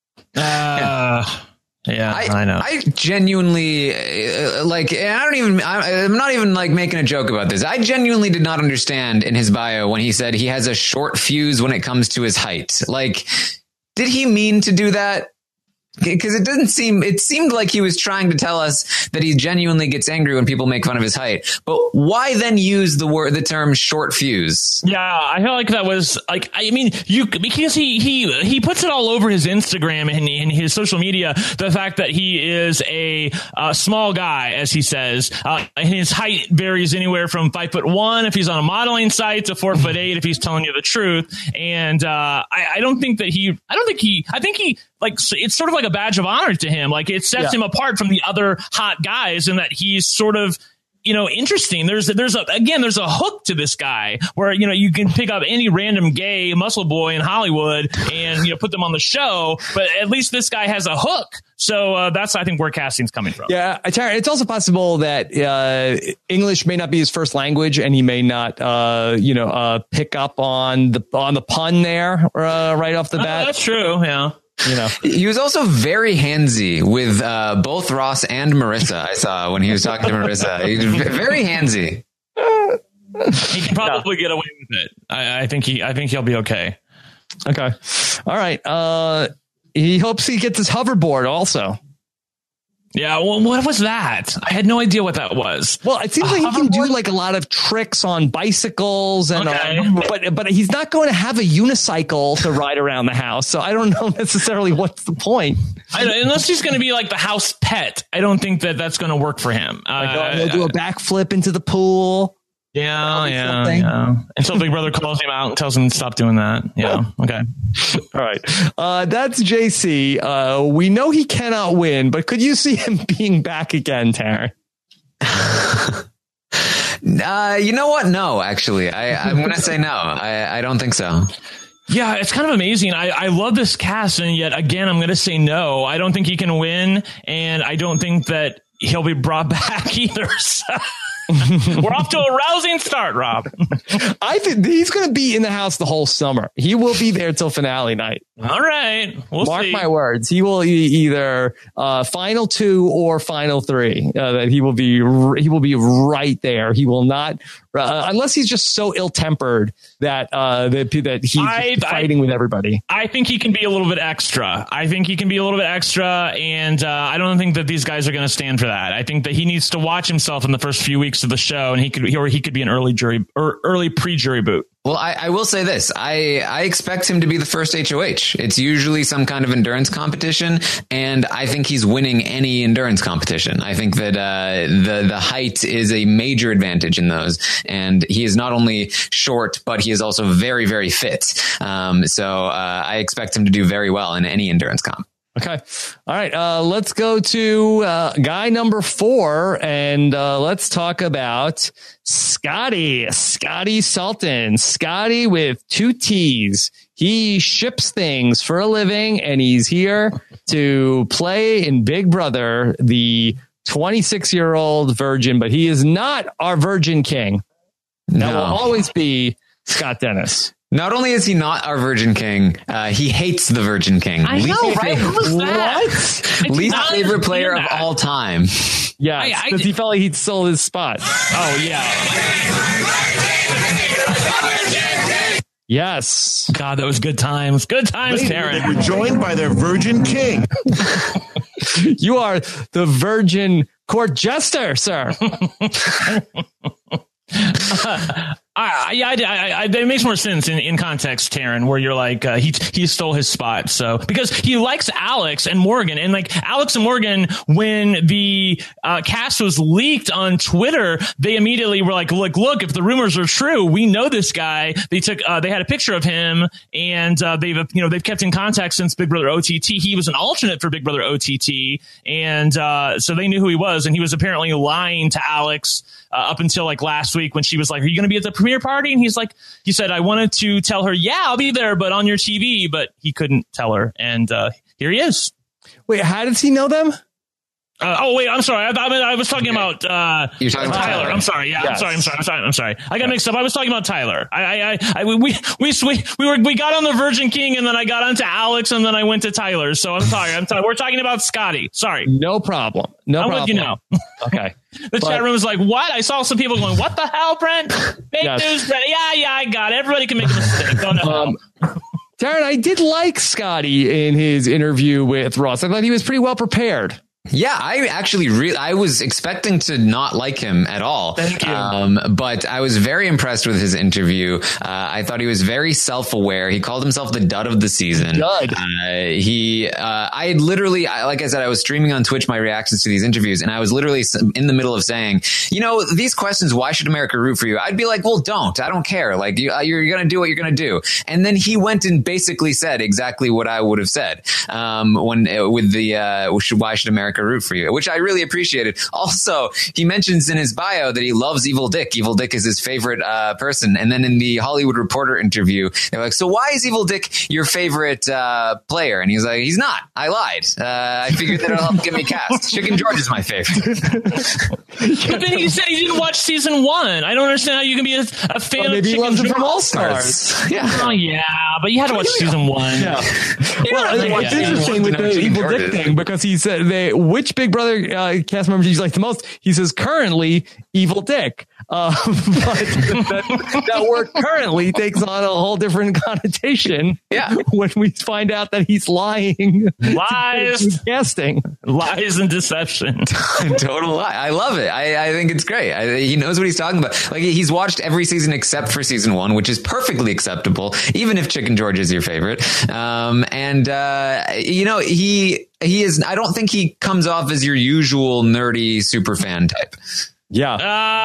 Uh, yeah, I, I know. I genuinely uh, like, and I don't even, I, I'm not even like making a joke about this. I genuinely did not understand in his bio when he said he has a short fuse when it comes to his height. Like, did he mean to do that? Because it doesn't seem, it seemed like he was trying to tell us that he genuinely gets angry when people make fun of his height. But why then use the word, the term short fuse? Yeah, I feel like that was like, I mean, you, because he, he, he puts it all over his Instagram and, and his social media, the fact that he is a uh, small guy, as he says, uh, and his height varies anywhere from five foot one if he's on a modeling site to four foot eight if he's telling you the truth. And uh, I, I don't think that he, I don't think he, I think he, like, it's sort of like a badge of honor to him. Like, it sets yeah. him apart from the other hot guys in that he's sort of, you know, interesting. There's, there's a, again, there's a hook to this guy where, you know, you can pick up any random gay muscle boy in Hollywood and, you know, put them on the show, but at least this guy has a hook. So uh, that's, I think, where casting's coming from. Yeah, it's also possible that uh, English may not be his first language, and he may not, uh, you know, uh, pick up on the on the pun there uh, right off the bat. Oh, that's true. Yeah. You know, he was also very handsy with uh, both Ross and Marissa. I saw when he was talking to Marissa, he was very handsy. He can probably get away with it. I, I think he, I think he'll be okay. Okay, all right. Uh, he hopes he gets his hoverboard also. Yeah, well, what was that? I had no idea what that was. Well, it seems a like he can hoverboard? do like a lot of tricks on bicycles, and Okay. uh, but but he's not going to have a unicycle to ride around the house. So I don't know necessarily what's the point. I don't, unless he's going to be like the house pet, I don't think that that's going to work for him. Like, Uh, he'll do a backflip into the pool. yeah, yeah, something. yeah. Until Big Brother calls him out and tells him to stop doing that. Yeah, okay. All right. Uh, that's J C. Uh, we know he cannot win, but could you see him being back again, Taryn? Uh, you know what? No, actually, I, I'm going to say no. I, I don't think so. Yeah, it's kind of amazing. I, I love this cast, and yet again, I'm going to say no. I don't think he can win, and I don't think that he'll be brought back either. So we're off to a rousing start, Rob. I think he's going to be in the house the whole summer. He will be there till finale night. All right, we'll Mark see. my words. He will e- either uh, final two or final three. Uh, that he will be r- he will be right there. He will not uh, unless he's just so ill tempered that uh, that that he's I- fighting I- with everybody. I think he can be a little bit extra. I think he can be a little bit extra, and uh, I don't think that these guys are going to stand for that. I think that he needs to watch himself in the first few weeks of the show, and he could, or he could be an early jury or early pre-jury boot. Well, I, I will say this. I, I expect him to be the first H O H. It's usually some kind of endurance competition, and I think he's winning any endurance competition. I think that uh, the, the height is a major advantage in those, and he is not only short, but he is also very, very fit. Um, so uh, I expect him to do very well in any endurance comp. Okay. All right. Uh, let's go to uh, guy number four, and uh, let's talk about Scotty. Scotty Sultan. Scotty with two T's. He ships things for a living, and he's here to play in Big Brother, the twenty-six-year-old virgin, but he is not our Virgin King. That No. will always be Scott Dennis. Not only is he not our Virgin King, uh, he hates the Virgin King. I Least know, fa- right? Who was that? What? I did Least not favorite player of understand that. all time. Yeah, I- I because did- he felt like he'd stole his spot. Oh yeah. Yes. God, that was good times. Good times, They Taryn. were joined by their Virgin King. You are the Virgin Court Jester, sir. I, yeah, I, I, I, it makes more sense in, in context, Taryn, where you're like, uh, he he stole his spot. So because he likes Alex and Morgan, and like Alex and Morgan, when the uh, cast was leaked on Twitter, they immediately were like, look, look, if the rumors are true, we know this guy. They took, uh, they had a picture of him, and uh, they've, you know, they've kept in contact since Big Brother O T T. He was an alternate for Big Brother O T T, and uh, so they knew who he was, and he was apparently lying to Alex uh, up until like last week when she was like, "Are you going to be at the premiere party?" And he's like, he said, I wanted to tell her, yeah, I'll be there, but on your T V, but he couldn't tell her. And uh, here he is. Wait, how does he know them? Uh, oh, wait, I'm sorry. I, I, I was talking about uh, You're talking about Tyler. Tyler. I'm sorry. Yeah, Yes. I'm sorry. I'm sorry. I'm sorry. I'm sorry. I got mixed up. I was talking about Tyler. I, I, I, I we, we, we, we were, we got on the Virgin King, and then I got onto Alex, and then I went to Tyler. So I'm sorry. I'm sorry. We're talking about Scotty. Sorry. No problem. No I'm problem. with you now. Okay. The But- chat room was like, what? I saw some people going, what the hell, Brent? Fake Yes. news, Brent. Yeah, yeah, I got it. Everybody can make a mistake. Don't know. Um, Darren, I did like Scotty in his interview with Ross. I thought he was pretty well prepared. Yeah, I actually really, I was expecting to not like him at all. Thank you. Um, but I was very impressed with his interview. Uh, I thought he was very self-aware. He called himself the dud of the season. Dud. Uh, he, uh, I had literally, I- like I said, I was streaming on Twitch my reactions to these interviews, and I was literally s- in the middle of saying, you know, these questions, why should America root for you? I'd be like, well, don't. I don't care. Like, you, you're going to do what you're going to do. And then he went and basically said exactly what I would have said um, when uh, with the uh, why should America root for you, which I really appreciated. Also, he mentions in his bio that he loves Evil Dick. Evil Dick is his favorite uh, person. And then in the Hollywood Reporter interview, they're like, so why is Evil Dick your favorite uh, player? And he's like, he's not. I lied. Uh, I figured that it'll help get me cast. Chicken George is my favorite. But then he said he didn't watch season one. I don't understand how you can be a, a fan Well, of maybe he Chicken loves it George. from All Stars. Yeah. Oh, yeah, but you had to watch season one. Yeah. Well, really it's watch interesting Chicken with George. the Chicken Evil George Dick is. thing because he said they which Big Brother uh, cast member do you like the most? He says currently Evil Dick, uh, but that, that word currently takes on a whole different connotation. Yeah. When we find out that he's lying, Lies, casting. lies, and deception. Total lie. I love it. I, I think it's great. I, he knows what he's talking about. Like, he's watched every season except for season one, which is perfectly acceptable, even if Chicken George is your favorite. Um, and, uh, you know, he, he is, I don't think he comes off as your usual nerdy super fan type. Yeah. Uh,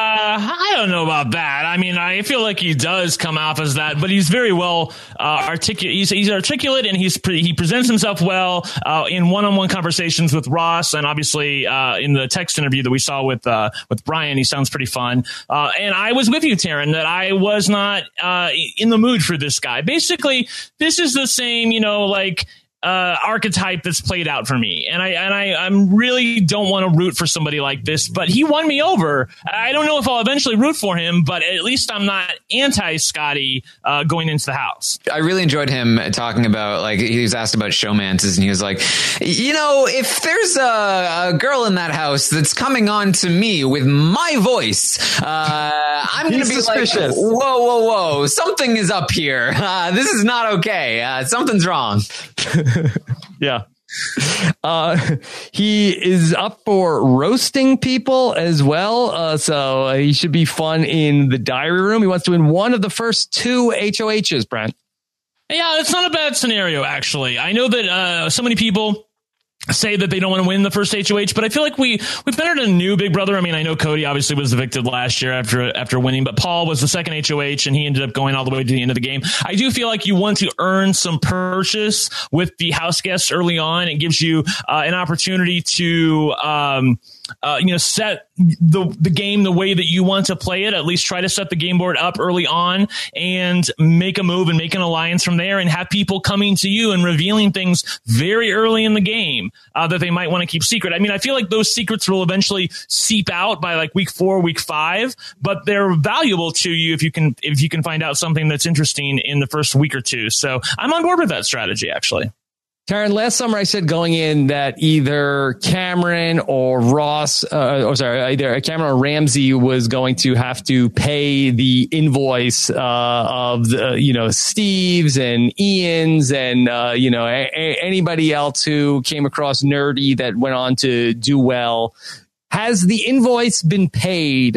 I don't know about that. I mean, I feel like he does come off as that, but he's very well uh, articulate. He's, he's articulate, and he's pre- he presents himself well uh, in one-on-one conversations with Ross, and obviously uh, in the text interview that we saw with uh, with Brian, he sounds pretty fun. Uh, and I was with you, Taryn, that I was not uh, in the mood for this guy. Basically, this is the same, you know, like. Uh, archetype that's played out for me, and I and I I'm really don't want to root for somebody like this, but he won me over. I don't know if I'll eventually root for him, but at least I'm not anti Scotty uh, going into the house. I really enjoyed him talking about, like, he was asked about showmances, and he was like, you know, if there's a, a girl in that house that's coming on to me with my voice, uh, I'm going to be suspicious. like, whoa, whoa, whoa, something is up here. Uh, this is not okay. Uh, something's wrong. Yeah. Uh, he is up for roasting people as well. Uh, so uh, he should be fun in the diary room. He wants to win one of the first two H O Hs, Brent. Yeah, it's not a bad scenario, actually. I know that uh, so many people say that they don't want to win the first H O H, but I feel like we we've entered a new Big Brother. I mean, I know Cody obviously was evicted last year after after winning, but Paul was the second H O H, and he ended up going all the way to the end of the game. I do feel like you want to earn some purchase with the house guests early on. It gives you uh, an opportunity to um, uh, you know set the the game the way that you want to play it. At least try to set the game board up early on and make a move and make an alliance from there, and have people coming to you and revealing things very early in the game uh, that they might want to keep secret. I mean, I feel like those secrets will eventually seep out by like week four, week five, but they're valuable to you if you can if you can find out something that's interesting in the first week or two. So I'm on board with that strategy, actually. Taryn, last summer I said going in that either Cameron or Ross, uh, or sorry, either Cameron or Ramsey was going to have to pay the invoice uh, of the, you know, Steve's and Ian's and uh, you know a- a- anybody else who came across nerdy that went on to do well. Has the invoice been paid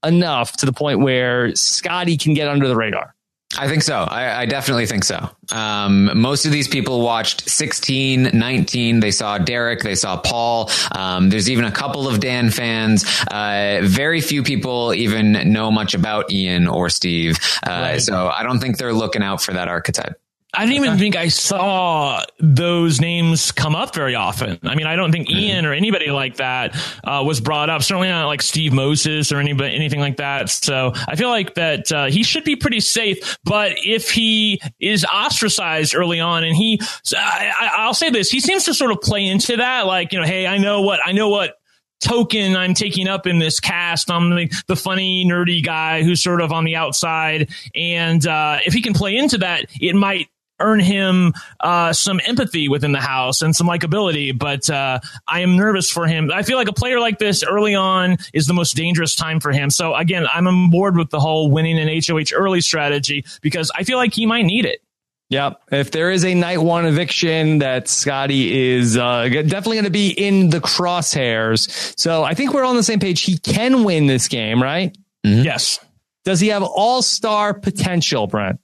enough to the point where Scotty can get under the radar? I think so. I, I definitely think so. Um, most of these people watched sixteen, nineteen. They saw Derek. They saw Paul. Um, there's even a couple of Dan fans. Uh, very few people even know much about Ian or Steve. Uh, right. So I don't think they're looking out for that archetype. I didn't even think I saw those names come up very often. I mean, I don't think Ian or anybody like that uh, was brought up. Certainly not like Steve Moses or anybody, anything like that. So I feel like that uh, he should be pretty safe. But if he is ostracized early on, and he, I, I'll say this, he seems to sort of play into that. Like, you know, hey, I know what, I know what token I'm taking up in this cast. I'm the, the funny, nerdy guy who's sort of on the outside. And uh, if he can play into that, it might earn him uh, some empathy within the house and some likability, but uh, I am nervous for him. I feel like a player like this early on is the most dangerous time for him. So again, I'm on board with the whole winning an H O H early strategy because I feel like he might need it. Yep. If there is a night one eviction, that Scotty is uh, definitely going to be in the crosshairs. So I think we're on the same page. He can win this game, right? Mm-hmm. Yes. Does he have all-star potential, Brent?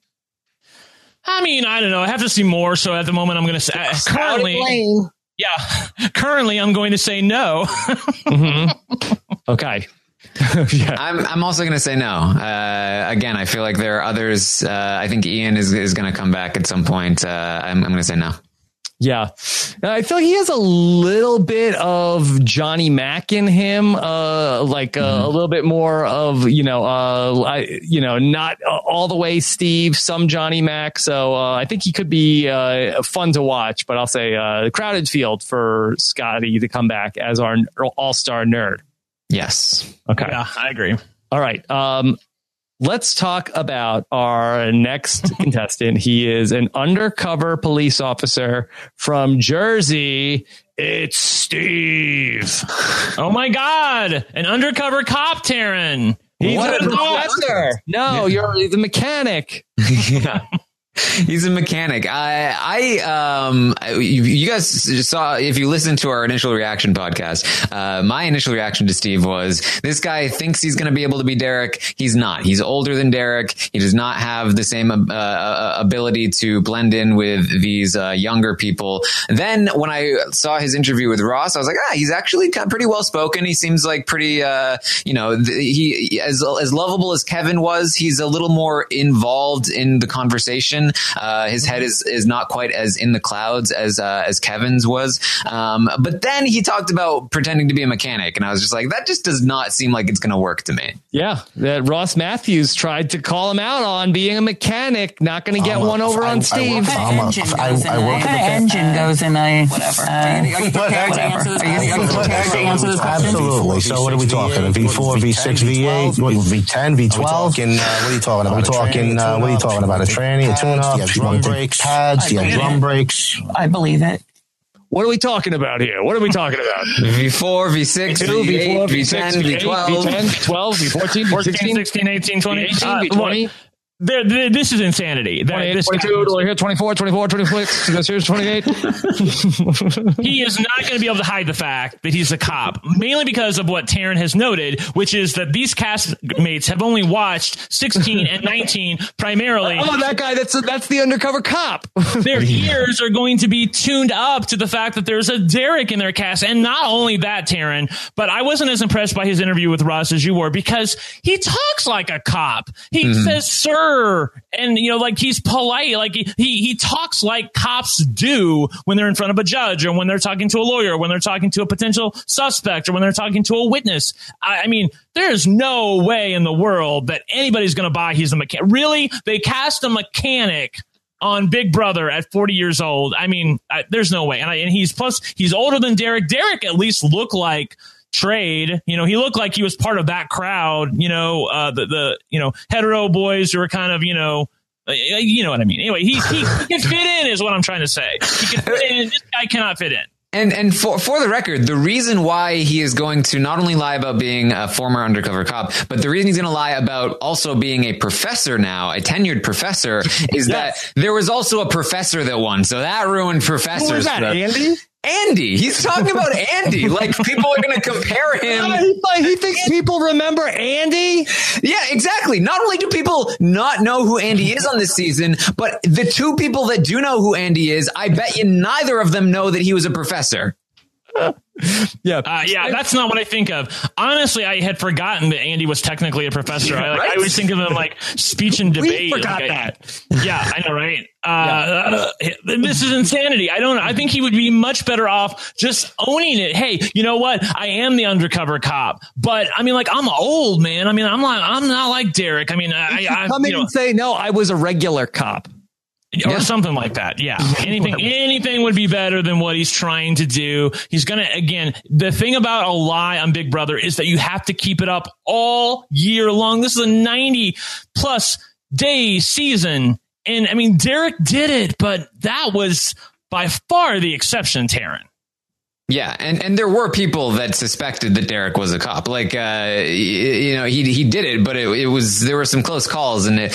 I mean, I don't know. I have to see more. So at the moment, I'm going to say uh, currently, yeah, currently I'm going to say no. mm-hmm. Okay. yeah. I'm I'm also going to say no. Uh, again, I feel like there are others. Uh, I think Ian is is going to come back at some point. Uh, I'm I'm going to say no. Yeah, I feel like he has a little bit of Johnny Mac in him, uh, like uh, mm-hmm. a little bit more of, you know, uh, I, you know, not all the way Steve, some Johnny Mac. So uh, I think he could be uh, fun to watch, but I'll say uh, crowded field for Scotty to come back as our all-star nerd. Yes. Okay. Yeah, I agree. All right. Um, Let's talk about our next contestant. He is an undercover police officer from Jersey. It's Steve. Oh my God. An undercover cop, Taryn. He's what a professor. No, yeah. You're the mechanic. Yeah. He's a mechanic. I, I, um, you, you guys saw, if you listened to our initial reaction podcast, uh, my initial reaction to Steve was this guy thinks he's going to be able to be Derek. He's not. He's older than Derek. He does not have the same, uh, ability to blend in with these, uh, younger people. Then when I saw his interview with Ross, I was like, ah, he's actually pretty well spoken. He seems like pretty, uh, you know, he, as, as lovable as Kevin was, he's a little more involved in the conversation. Uh, his head is, is not quite as in the clouds as, uh, as Kevin's was. Um, but then he talked about pretending to be a mechanic. And I was just like, that just does not seem like it's going to work to me. Yeah. That Ross Matthews tried to call him out on being a mechanic, not going to get um, one over I, on Steve. What kind of engine goes in a, what kind of engine goes in a, whatever. Uh, are you prepared to answer this question? Absolutely. So what are we talking? A V four, V six, V eight, V ten, V twelve? What are you talking about? Are we talking, uh, what are you talking about? A tranny, a tune-up? Drum brakes, pads, do you have drum brakes? I believe it. What are we talking about here? What are we talking about? V four, V six, V eight, V ten, V twelve, V ten, V twelve, V fourteen, fourteen, sixteen, eighteen, twenty, V twenty. There, there, this is insanity. twenty-eight, this twenty-two, guy, twenty-four, twenty-four, twenty-six, twenty-eight. He is not going to be able to hide the fact that he's a cop, mainly because of what Taryn has noted, which is that these castmates have only watched sixteen and nineteen primarily. Oh, that guy, that's that's the undercover cop. Their ears are going to be tuned up to the fact that there's a Derek in their cast. And not only that, Taryn, but I wasn't as impressed by his interview with Ross as you were, because he talks like a cop. He mm-hmm. says, sir, and you know, like he's polite, like he, he he talks like cops do when they're in front of a judge, or when they're talking to a lawyer, or when they're talking to a potential suspect, or when they're talking to a witness. I, I mean, there's no way in the world that anybody's going to buy he's a mechanic. Really, they cast a mechanic on Big Brother at forty years old. I mean, I, there's no way. And, I, and he's plus he's older than Derek. Derek at least looked like Trade, you know, he looked like he was part of that crowd, you know, uh, the, the, you know, hetero boys who are kind of, you know, uh, you know what I mean? Anyway, he, he, he can fit in is what I'm trying to say. He can fit in. This guy cannot fit in. And and for for the record, the reason why he is going to not only lie about being a former undercover cop, but the reason he's going to lie about also being a professor now, a tenured professor, is yes. that there was also a professor that won. So that ruined professors. Who was that, Andy? Andy. He's talking about Andy. Like, people are going to compare him. He, he thinks people remember Andy? Yeah, exactly. Not only do people not know who Andy is on this season, but the two people that do know who Andy is, I bet you neither of them know that he was a professor. yeah, uh, yeah, that's not what I think of. Honestly, I had forgotten that Andy was technically a professor. I, like, right? I always think of him like speech and debate. We forgot like, that. I, yeah, I know, right? Uh, yeah. uh, this is insanity. I don't. I think he would be much better off just owning it. Hey, you know what? I am the undercover cop, but I mean, like, I'm old, man. I mean, I'm like, I'm not like Derek. I mean, I, I come in you know, and say, no, I was a regular cop. Or yeah. something like that. Yeah. Anything, anything would be better than what he's trying to do. He's going to, again, the thing about a lie on Big Brother is that you have to keep it up all year long. This is a ninety plus day season. And I mean, Derek did it, but that was by far the exception, Taryn. Yeah, and, and there were people that suspected that Derek was a cop. Like, uh, you know, he he did it, but it, it was there were some close calls. And it,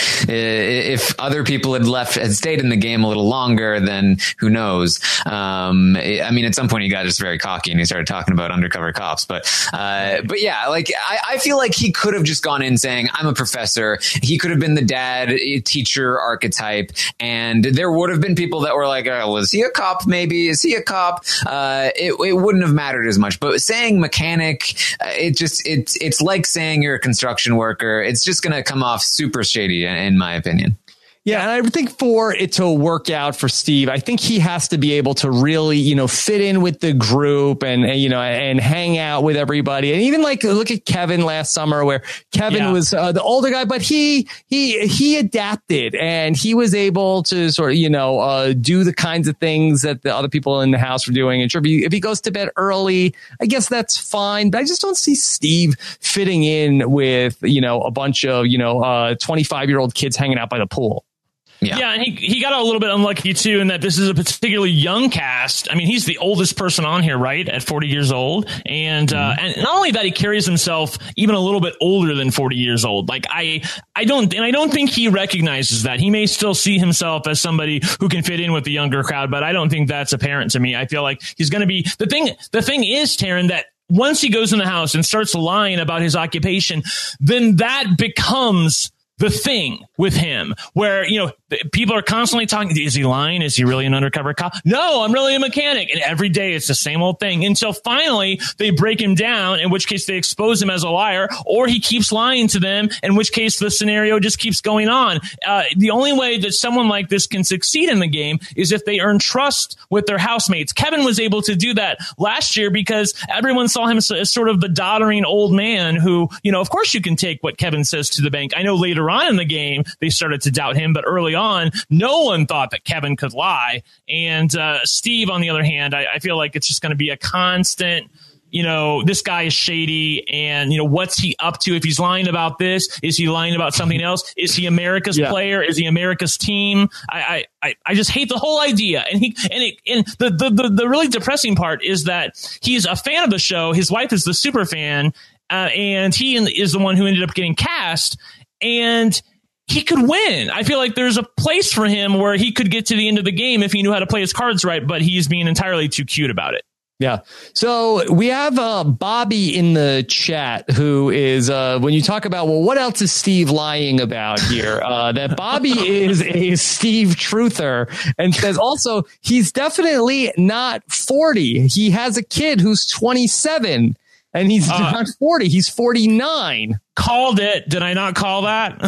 if other people had left, had stayed in the game a little longer, then who knows? Um, I mean, at some point he got just very cocky and he started talking about undercover cops. But uh, but yeah, like I, I feel like he could have just gone in saying, I'm a professor. He could have been the dad teacher archetype. And there would have been people that were like, oh, was he a cop? Maybe. Is he a cop? Uh, it, it wouldn't have mattered as much, but saying mechanic, uh, it just, it's, it's like saying you're a construction worker. It's just going to come off super shady in, in my opinion. Yeah, and I think for it to work out for Steve, I think he has to be able to really, you know, fit in with the group and, and you know, and hang out with everybody. And even like look at Kevin last summer, where Kevin yeah. was uh, the older guy, but he he he adapted and he was able to sort of, you know, uh, do the kinds of things that the other people in the house were doing. And sure, if he, if he goes to bed early, I guess that's fine. But I just don't see Steve fitting in with, you know, a bunch of, you know, uh, twenty-five year old kids hanging out by the pool. Yeah. yeah, and he, he got a little bit unlucky, too, in that this is a particularly young cast. I mean, he's the oldest person on here, right, at forty years old. And uh, and not only that, he carries himself even a little bit older than forty years old. Like, I I don't and I don't think he recognizes that. He may still see himself as somebody who can fit in with the younger crowd, but I don't think that's apparent to me. I feel like he's going to be the thing. The thing is, Taryn, that once he goes in the house and starts lying about his occupation, then that becomes the thing with him, where, you know, people are constantly talking, is he lying? Is he really an undercover cop? No, I'm really a mechanic. And every day it's the same old thing until finally they break him down, in which case they expose him as a liar, or he keeps lying to them, in which case the scenario just keeps going on. Uh, the only way that someone like this can succeed in the game is if they earn trust with their housemates. Kevin was able to do that last year because everyone saw him as sort of the doddering old man who, you know, of course you can take what Kevin says to the bank. I know later on in the game they started to doubt him, but early on no one thought that Kevin could lie. And uh, Steve, on the other hand, I, I feel like it's just going to be a constant, you know, this guy is shady, and, you know, what's he up to? If he's lying about this, is he lying about something else? Is he America's yeah. player? Is he America's team? I, I, I just hate the whole idea. And he, and it, and the, the, the, the really depressing part is that he's a fan of the show. His wife is the super fan, uh, and he is the one who ended up getting cast. And he could win. I feel like there's a place for him where he could get to the end of the game if he knew how to play his cards right, but he's being entirely too cute about it. Yeah. So we have uh, Bobby in the chat, who is, uh, when you talk about, well, what else is Steve lying about here? Uh, that Bobby is a Steve truther, and says also he's definitely not forty. He has a kid who's twenty-seven. And he's uh, not forty. He's forty-nine. Called it. Did I not call that?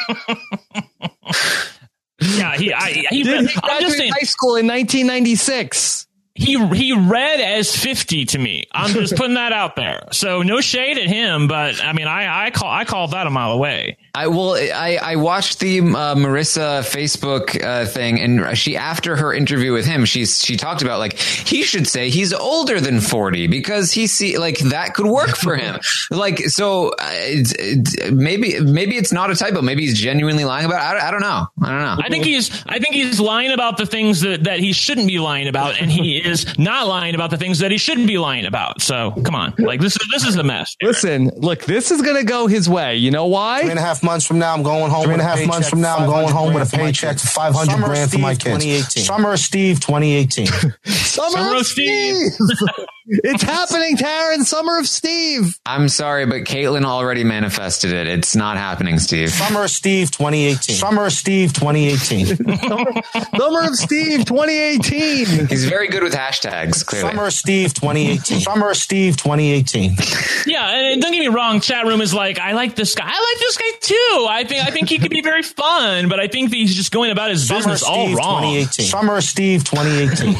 yeah, he. I, he, Did he I'm just saying, high school in nineteen ninety-six. He he read as fifty to me. I'm just putting that out there. So no shade at him, but I mean, I I call I call that a mile away. I will. I, I watched the uh, Marissa Facebook uh, thing, and she, after her interview with him, she's she talked about like he should say he's older than forty because he see like that could work for him. Like so, uh, it's, it's, maybe maybe it's not a typo. Maybe he's genuinely lying about it. I, I don't know. I don't know. I think he's I think he's lying about the things that, that he shouldn't be lying about, and he is not lying about the things that he shouldn't be lying about. So come on, like this is this is a mess. Listen, look, this is going to go his way. You know why? Three and a half months from now, I'm going home. Three and a half months from now, I'm going home with a paycheck for five hundred grand for my kids. Summer of Steve twenty eighteen. Summer, Summer of Steve. It's happening, Taryn. Summer of Steve. I'm sorry, but Caitlin already manifested it. It's not happening, Steve. Summer of Steve twenty eighteen. Summer of Steve twenty eighteen. Summer, Summer of Steve twenty eighteen. He's very good with hashtags, clearly. Summer of Steve twenty eighteen. Summer of Steve twenty eighteen. Yeah, and don't get me wrong, chat room is like, I like this guy. I like this guy too. I think I think he could be very fun, but I think that he's just going about his Summer business all wrong. twenty eighteen. Summer of Steve twenty eighteen.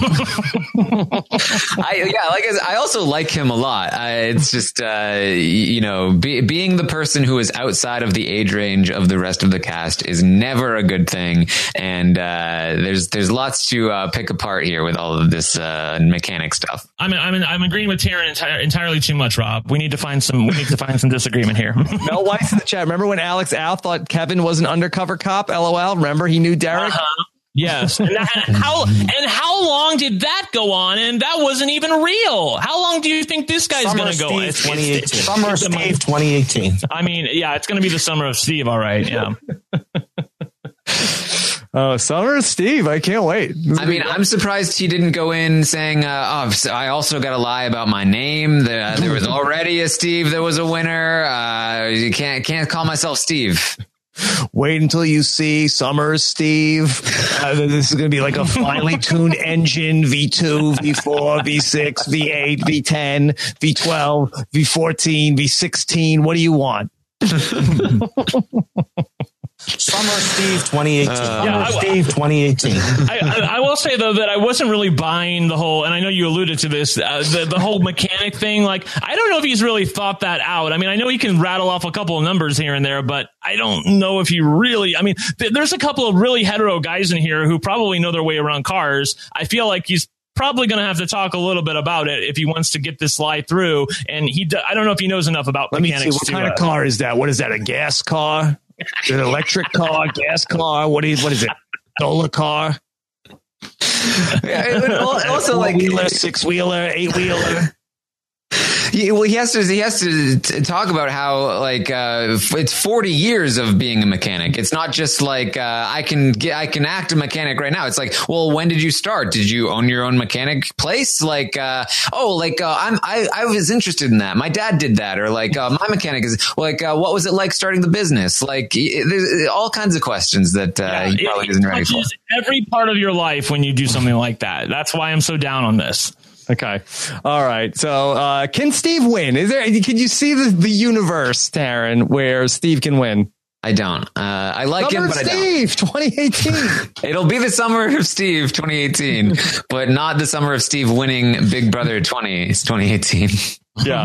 I, yeah, like I, I also like him a lot. I, it's just, uh, you know, be, being the person who is outside of the age range of the rest of the cast is never a good thing. And uh, there's there's lots to uh, pick apart here with all of this uh, mechanic stuff. I'm I'm I'm agreeing with Taryn enti- entirely too much, Rob. We need to find some we need to find some disagreement here. Mel Weiss in the chat. Remember when Alex Al thought Kevin was an undercover cop? L O L. Remember he knew Derek. Uh-huh. Yes. And, that, and how and how long did that go on? And that wasn't even real. How long do you think this guy's going to go? It's, twenty eighteen. It's, Summer of Steve twenty eighteen. I mean, yeah, it's going to be the Summer of Steve. All right. Yeah. Oh, Summer of Steve. I can't wait. I mean, I'm surprised he didn't go in saying, uh, oh, so I also got to lie about my name. There, there was already a Steve that was a winner. Uh, you can't can't call myself Steve. Wait until you see Summer Steve. Uh, this is going to be like a finely tuned engine, V two, V four, V six, V eight, V ten, V twelve, V fourteen, V sixteen. What do you want? Summer Steve twenty eighteen. Uh, yeah, I, Steve twenty eighteen. I, I, I will say though that I wasn't really buying the whole, and I know you alluded to this, uh, the the whole mechanic thing. Like, I don't know if he's really thought that out. I mean, I know he can rattle off a couple of numbers here and there, but I don't know if he really. I mean, th- there's a couple of really hetero guys in here who probably know their way around cars. I feel like he's probably going to have to talk a little bit about it if he wants to get this lie through. And he, I don't know if he knows enough about Let mechanics. Me see, what to, kind uh, of car is that? What is that? A gas car? An electric car? Gas car? What is? What is it? Solar car? Yeah, also, like wheeler, six wheeler, eight wheeler. He, well, he has to. He has to t- talk about how like uh, f- it's forty years of being a mechanic. It's not just like uh, I can get. I can act a mechanic right now. It's like, well, when did you start? Did you own your own mechanic place? Like, uh, oh, like uh, I'm. I, I was interested in that. My dad did that, or like uh, my mechanic is like, uh, what was it like starting the business? Like, there's all kinds of questions that uh, yeah, he probably it, isn't it ready for. Every part of your life when you do something like that. That's why I'm so down on this. Okay. All right. So, uh, can Steve win? Is there, can you see the, the universe, Taryn, where Steve can win? I don't. Uh, I like Summer him, but Steve, I don't. twenty eighteen. It'll be the summer of Steve twenty eighteen, but not the summer of Steve winning Big Brother twenty eighteen. Yeah.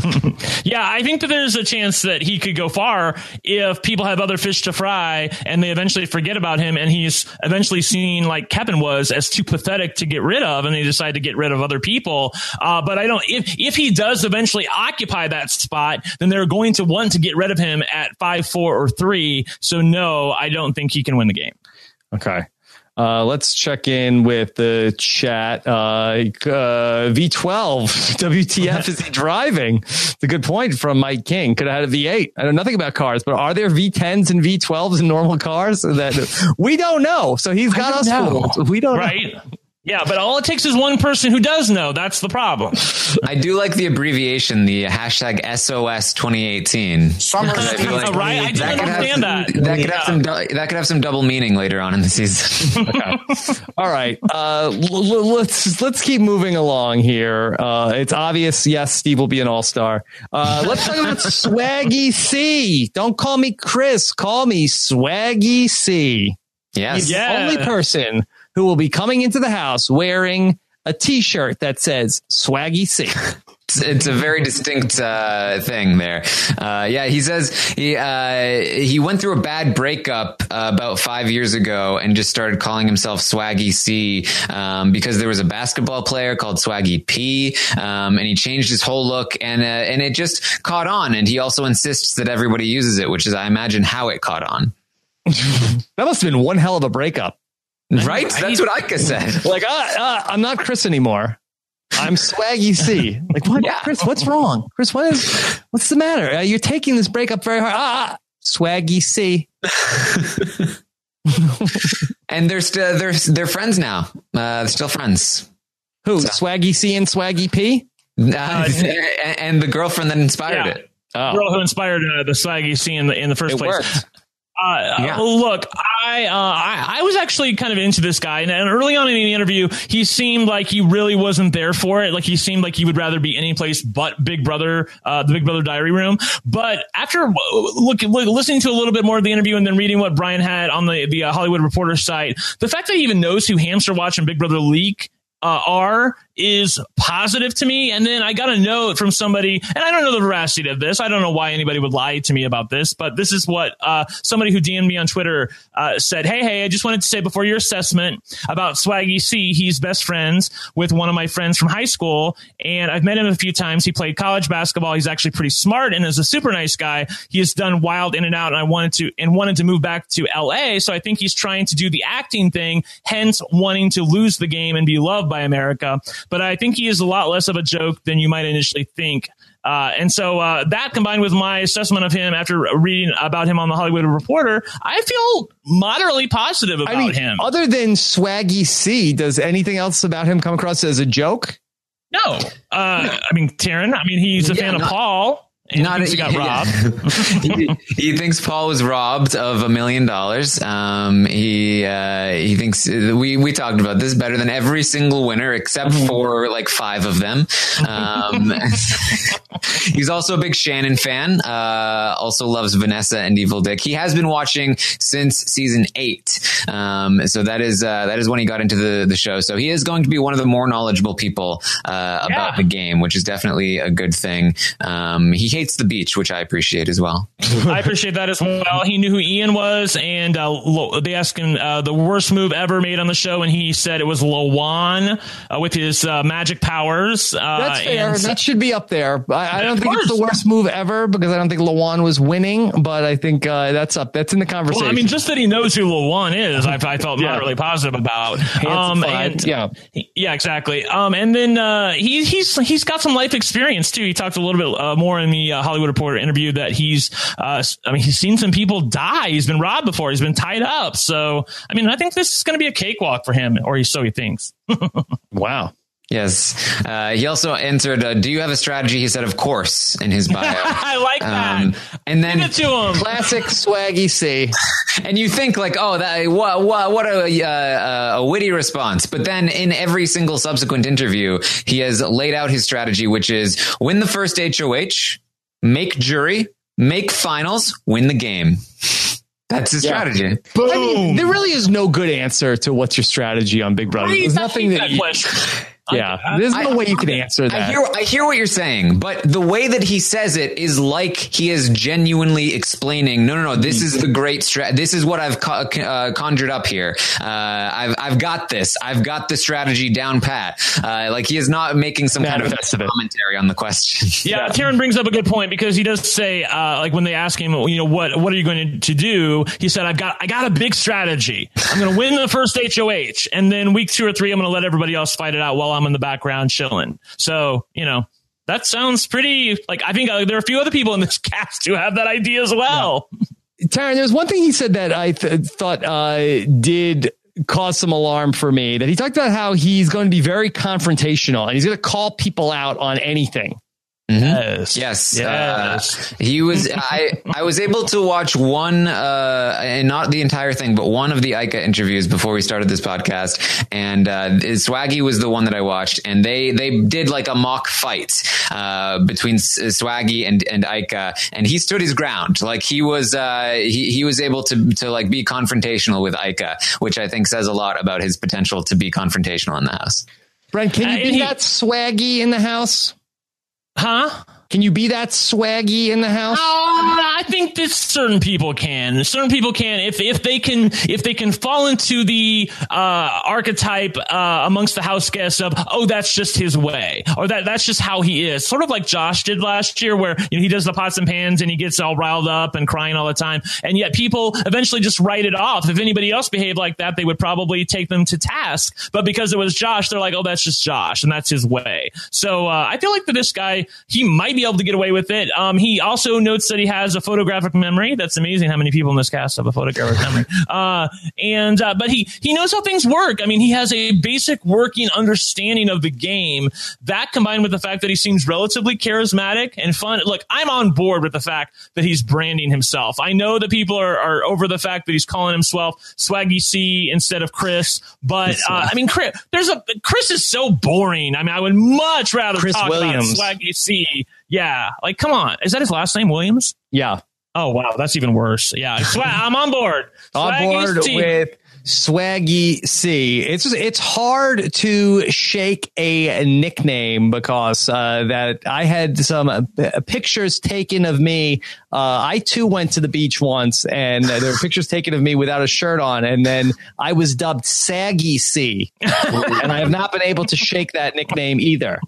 Yeah, I think that there's a chance that he could go far if people have other fish to fry and they eventually forget about him and he's eventually seen, like Kevin was, as too pathetic to get rid of, and they decide to get rid of other people. Uh, but I don't, if, if he does eventually occupy that spot, then they're going to want to get rid of him at five, four, or three. So no, I don't think he can win the game. Okay. Uh, let's check in with the chat. Uh, uh, V twelve, W T F is he driving? It's a good point from Mike King. Could have had a V eight. I know nothing about cars, but are there V tens and V twelves in normal cars? That we don't know. So he's got us fooled. We don't right? know. Yeah, but all it takes is one person who does know. That's the problem. I do like the abbreviation, the hashtag S O S twenty eighteen. Summer I feel like right? I didn't understand that. that. That could have some. That could have some double meaning later on in the season. Okay. All right. Uh, l- l- let's let's keep moving along here. Uh, it's obvious. Yes, Steve will be an all-star. Uh, let's talk about Swaggy C. Don't call me Chris. Call me Swaggy C. Yes. He's Yeah. the only person who will be coming into the house wearing a T-shirt that says Swaggy C. It's, it's a very distinct uh, thing there. Uh, yeah, he says he uh, he went through a bad breakup uh, about five years ago and just started calling himself Swaggy C um, because there was a basketball player called Swaggy P, um, and he changed his whole look, and uh, and it just caught on. And he also insists that everybody uses it, which is, I imagine, how it caught on. That must have been one hell of a breakup. Right? That's what Ika said. Like, uh, uh, I'm not Chris anymore. I'm Swaggy C. Like, what, yeah. Chris? What's wrong, Chris? What is? What's the matter? Uh, you're taking this breakup very hard. Ah, Swaggy C. And they're still they're they're friends now. Uh, they're still friends. Who? So. Swaggy C and Swaggy P. Uh, and the girlfriend that inspired yeah. it. Oh. The girl who inspired uh, the Swaggy C in the in the first it place. Worked. Uh, yeah. Look, I, uh, I I was actually kind of into this guy, and, and early on in the interview, he seemed like he really wasn't there for it. Like he seemed like he would rather be any place but Big Brother, uh, the Big Brother Diary Room. But after look, look, listening to a little bit more of the interview and then reading what Brian had on the the uh, Hollywood Reporter site, the fact that he even knows who Hamster Watch and Big Brother Leak uh, are is positive to me. And then I got a note from somebody, and I don't know the veracity of this. I don't know why anybody would lie to me about this, but this is what uh, somebody who D M'd me on Twitter uh, said. Hey, hey, I just wanted to say before your assessment about Swaggy C, he's best friends with one of my friends from high school, and I've met him a few times. He played college basketball. He's actually pretty smart and is a super nice guy. He has done Wild In and Out, and I wanted to and wanted to move back to L A. So I think he's trying to do the acting thing, hence wanting to lose the game and be loved by America. But I think he is a lot less of a joke than you might initially think. Uh, and so uh, that combined with my assessment of him after reading about him on the Hollywood Reporter, I feel moderately positive about I mean, him. Other than Swaggy C, does anything else about him come across as a joke? No. Uh, I mean, Taryn, I mean, he's a yeah, fan not- of Paul. And Not he got yeah. robbed. he, he thinks Paul was robbed of a million dollars. Um, he uh, he thinks we we talked about this better than every single winner except mm-hmm. for like five of them. Um, he's also a big Shannon fan. Uh, also loves Vanessa and Evil Dick. He has been watching since season eight. Um, so that is uh, that is when he got into the the show. So he is going to be one of the more knowledgeable people uh, about yeah. the game, which is definitely a good thing. Um, he hates the beach, which I appreciate as well. I appreciate that as well. He knew who Ian was, and uh, Lo- they asked him uh, the worst move ever made on the show, and he said it was Lawan uh, with his uh, magic powers. Uh, That's fair. and that should be up there. I, I don't think it's the worst move ever because I don't think Lawan was winning, but I think uh, that's up. That's in the conversation. Well, I mean, just that he knows who Lawan is, I, I felt yeah. moderately positive about. Um, and, yeah, yeah, exactly. Um, and then uh, he, he's he's got some life experience too. He talked a little bit uh, more in the uh, Hollywood Reporter interview that he's, uh, I mean, he's seen some people die. He's been robbed before. He's been tied up. So, I mean, I think this is going to be a cakewalk for him, or he so he thinks. Wow. Yes. Uh, he also answered, uh, do you have a strategy? He said, of course, in his bio. I like that. Um, and then Give it to him. Classic Swaggy C. And you think like, oh, that what what, what a, uh, a witty response. But then in every single subsequent interview, he has laid out his strategy, which is win the first H O H, make jury, make finals, win the game. That's his yeah. strategy. Boom. I mean, there really is no good answer to what's your strategy on Big Brother. There's nothing that, that you, question. Yeah, there's no I, way you can answer that. I hear, I hear what you're saying, but the way that he says it is like he is genuinely explaining, no, no, no, this is the great strat. This is what I've co- uh, conjured up here. Uh, I've, I've got this. I've got the strategy down pat. Uh, like he is not making some kind of commentary on the question. Yeah, yeah. Taryn brings up a good point because he does say, uh, like when they ask him, you know, what, what are you going to do? He said, I've got, I got a big strategy. I'm going to win the first H O H. And then week two or three, I'm going to let everybody else fight it out while I'm in the background chilling. So, you know, that sounds pretty like I think uh, there are a few other people in this cast who have that idea as well. Yeah. Taryn, there's one thing he said that I th- thought uh, did cause some alarm for me, that he talked about how he's going to be very confrontational and he's going to call people out on anything. Mm-hmm. Yes. Yes. Yes. Uh, he was, I, I was able to watch one, uh, and not the entire thing, but one of the Ika interviews before we started this podcast. And, uh, Swaggy was the one that I watched, and they, they did like a mock fight, uh, between Swaggy and, and Ika, and he stood his ground. Like he was, uh, he, he was able to, to like be confrontational with Ika, which I think says a lot about his potential to be confrontational in the house. Brent, can you uh, be he, that Swaggy in the house? Huh? Can you be that swaggy in the house? Uh, I think that certain people can. Certain people can if if they can if they can fall into the uh, archetype uh, amongst the house guests of, oh, that's just his way, or that that's just how he is. Sort of like Josh did last year, where you know, he does the pots and pans and he gets all riled up and crying all the time, and yet people eventually just write it off. If anybody else behaved like that, they would probably take them to task. But because it was Josh, they're like, oh, that's just Josh, and that's his way. So uh, I feel like for this guy, he might be able to get away with it. Um, he also notes that he has a photographic memory. That's amazing how many people in this cast have a photographic memory. Uh, and uh, but he he knows how things work. I mean, he has a basic working understanding of the game. That combined with the fact that he seems relatively charismatic and fun. Look, I'm on board with the fact that he's branding himself. I know that people are, are over the fact that he's calling himself Swaggy C instead of Chris. But uh, I mean, Chris, there's a Chris is so boring. I mean, I would much rather Chris talk Williams. about Swaggy C. Yeah, like, come on. Is that his last name, Williams? Yeah. Oh, wow. That's even worse. Yeah. Swag- I'm on board. On Swaggy board C. with Swaggy C. It's just, it's hard to shake a nickname because uh, that I had some uh, pictures taken of me. Uh, I too went to the beach once, and uh, there were pictures taken of me without a shirt on, and then I was dubbed Saggy C, and I have not been able to shake that nickname either.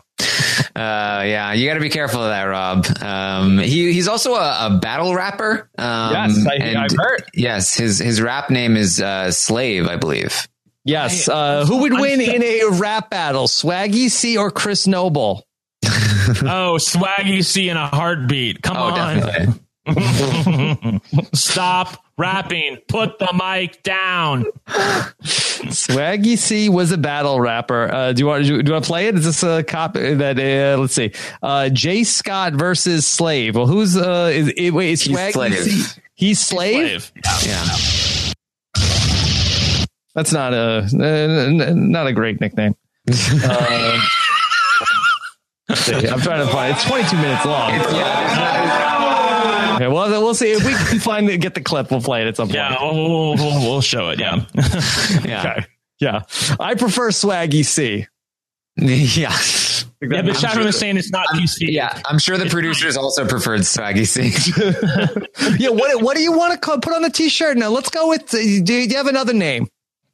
Uh, yeah, you got to be careful of that, Rob. Um, he he's also a, a battle rapper. Um, Yes, I- and I've heard. Yes, his his rap name is uh, Slave, I believe. Yes. Uh, who would win in a rap battle, Swaggy C or Chris Noble? Oh, Swaggy C in a heartbeat. Come Oh, on. definitely. Stop rapping. Put the mic down. Swaggy C was a battle rapper. Uh, do you want do you want to play it? Is this a copy that? Uh, let's see. Uh, Jay Scott versus Slave. Well, who's uh? Is it, wait, is He's Swaggy Slave. C? He's Slave. Slave. Yeah. That's not a uh, not a great nickname. Uh, let's see. I'm trying to find. It's twenty-two minutes long. Okay, well, we'll see if we can find it. Get the clip. We'll play it at some point. Yeah, we'll, we'll, we'll show it. Yeah. Yeah. Okay. Yeah. I prefer Swaggy C. Yeah. Yeah, but Shadman was saying it's not P C. Yeah, I'm sure the producers also preferred Swaggy C. Yeah. What What do you want to call, put on the T-shirt? Now let's go with. Uh, do, do you have another name?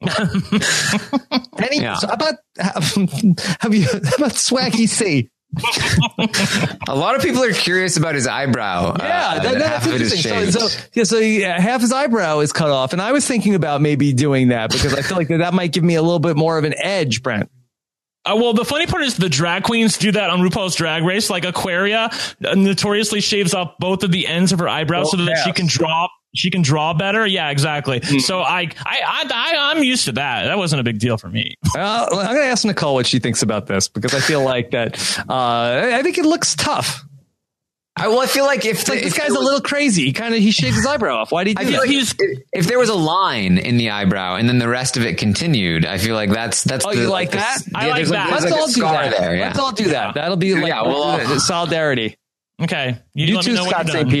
Any? Yeah. How about have you? How about Swaggy C? A lot of people are curious about his eyebrow. Yeah, uh, that, half that's of it is interesting. So, shaved. so, yeah, so yeah, half his eyebrow is cut off, and I was thinking about maybe doing that because I feel like that, that might give me a little bit more of an edge, Brent. Uh, well, the funny part is the drag queens do that on RuPaul's Drag Race. Like Aquaria uh, notoriously shaves off both of the ends of her eyebrows Oh, so that yes. she can draw. She can draw better. Yeah, exactly. Mm. So I, I, I, I, I'm used to that. That wasn't a big deal for me. Uh, I'm going to ask Nicole what she thinks about this because I feel like that. Uh, I think it looks tough. I, well, I feel like if, It's like the, this if guy's there a was- little crazy. He kind of he shaved his eyebrow off. Why do you do I feel that? like He's- if, if there was a line in the eyebrow and then the rest of it continued, I feel like that's that's. Oh, the, you like the- that? I yeah, like there's that. There's Let's like all a do scar that. there. Yeah. Let's all do that. That'll be like Yeah, we'll all- uh, solidarity. Okay. You, You let me too, know when Scott you're Saint done.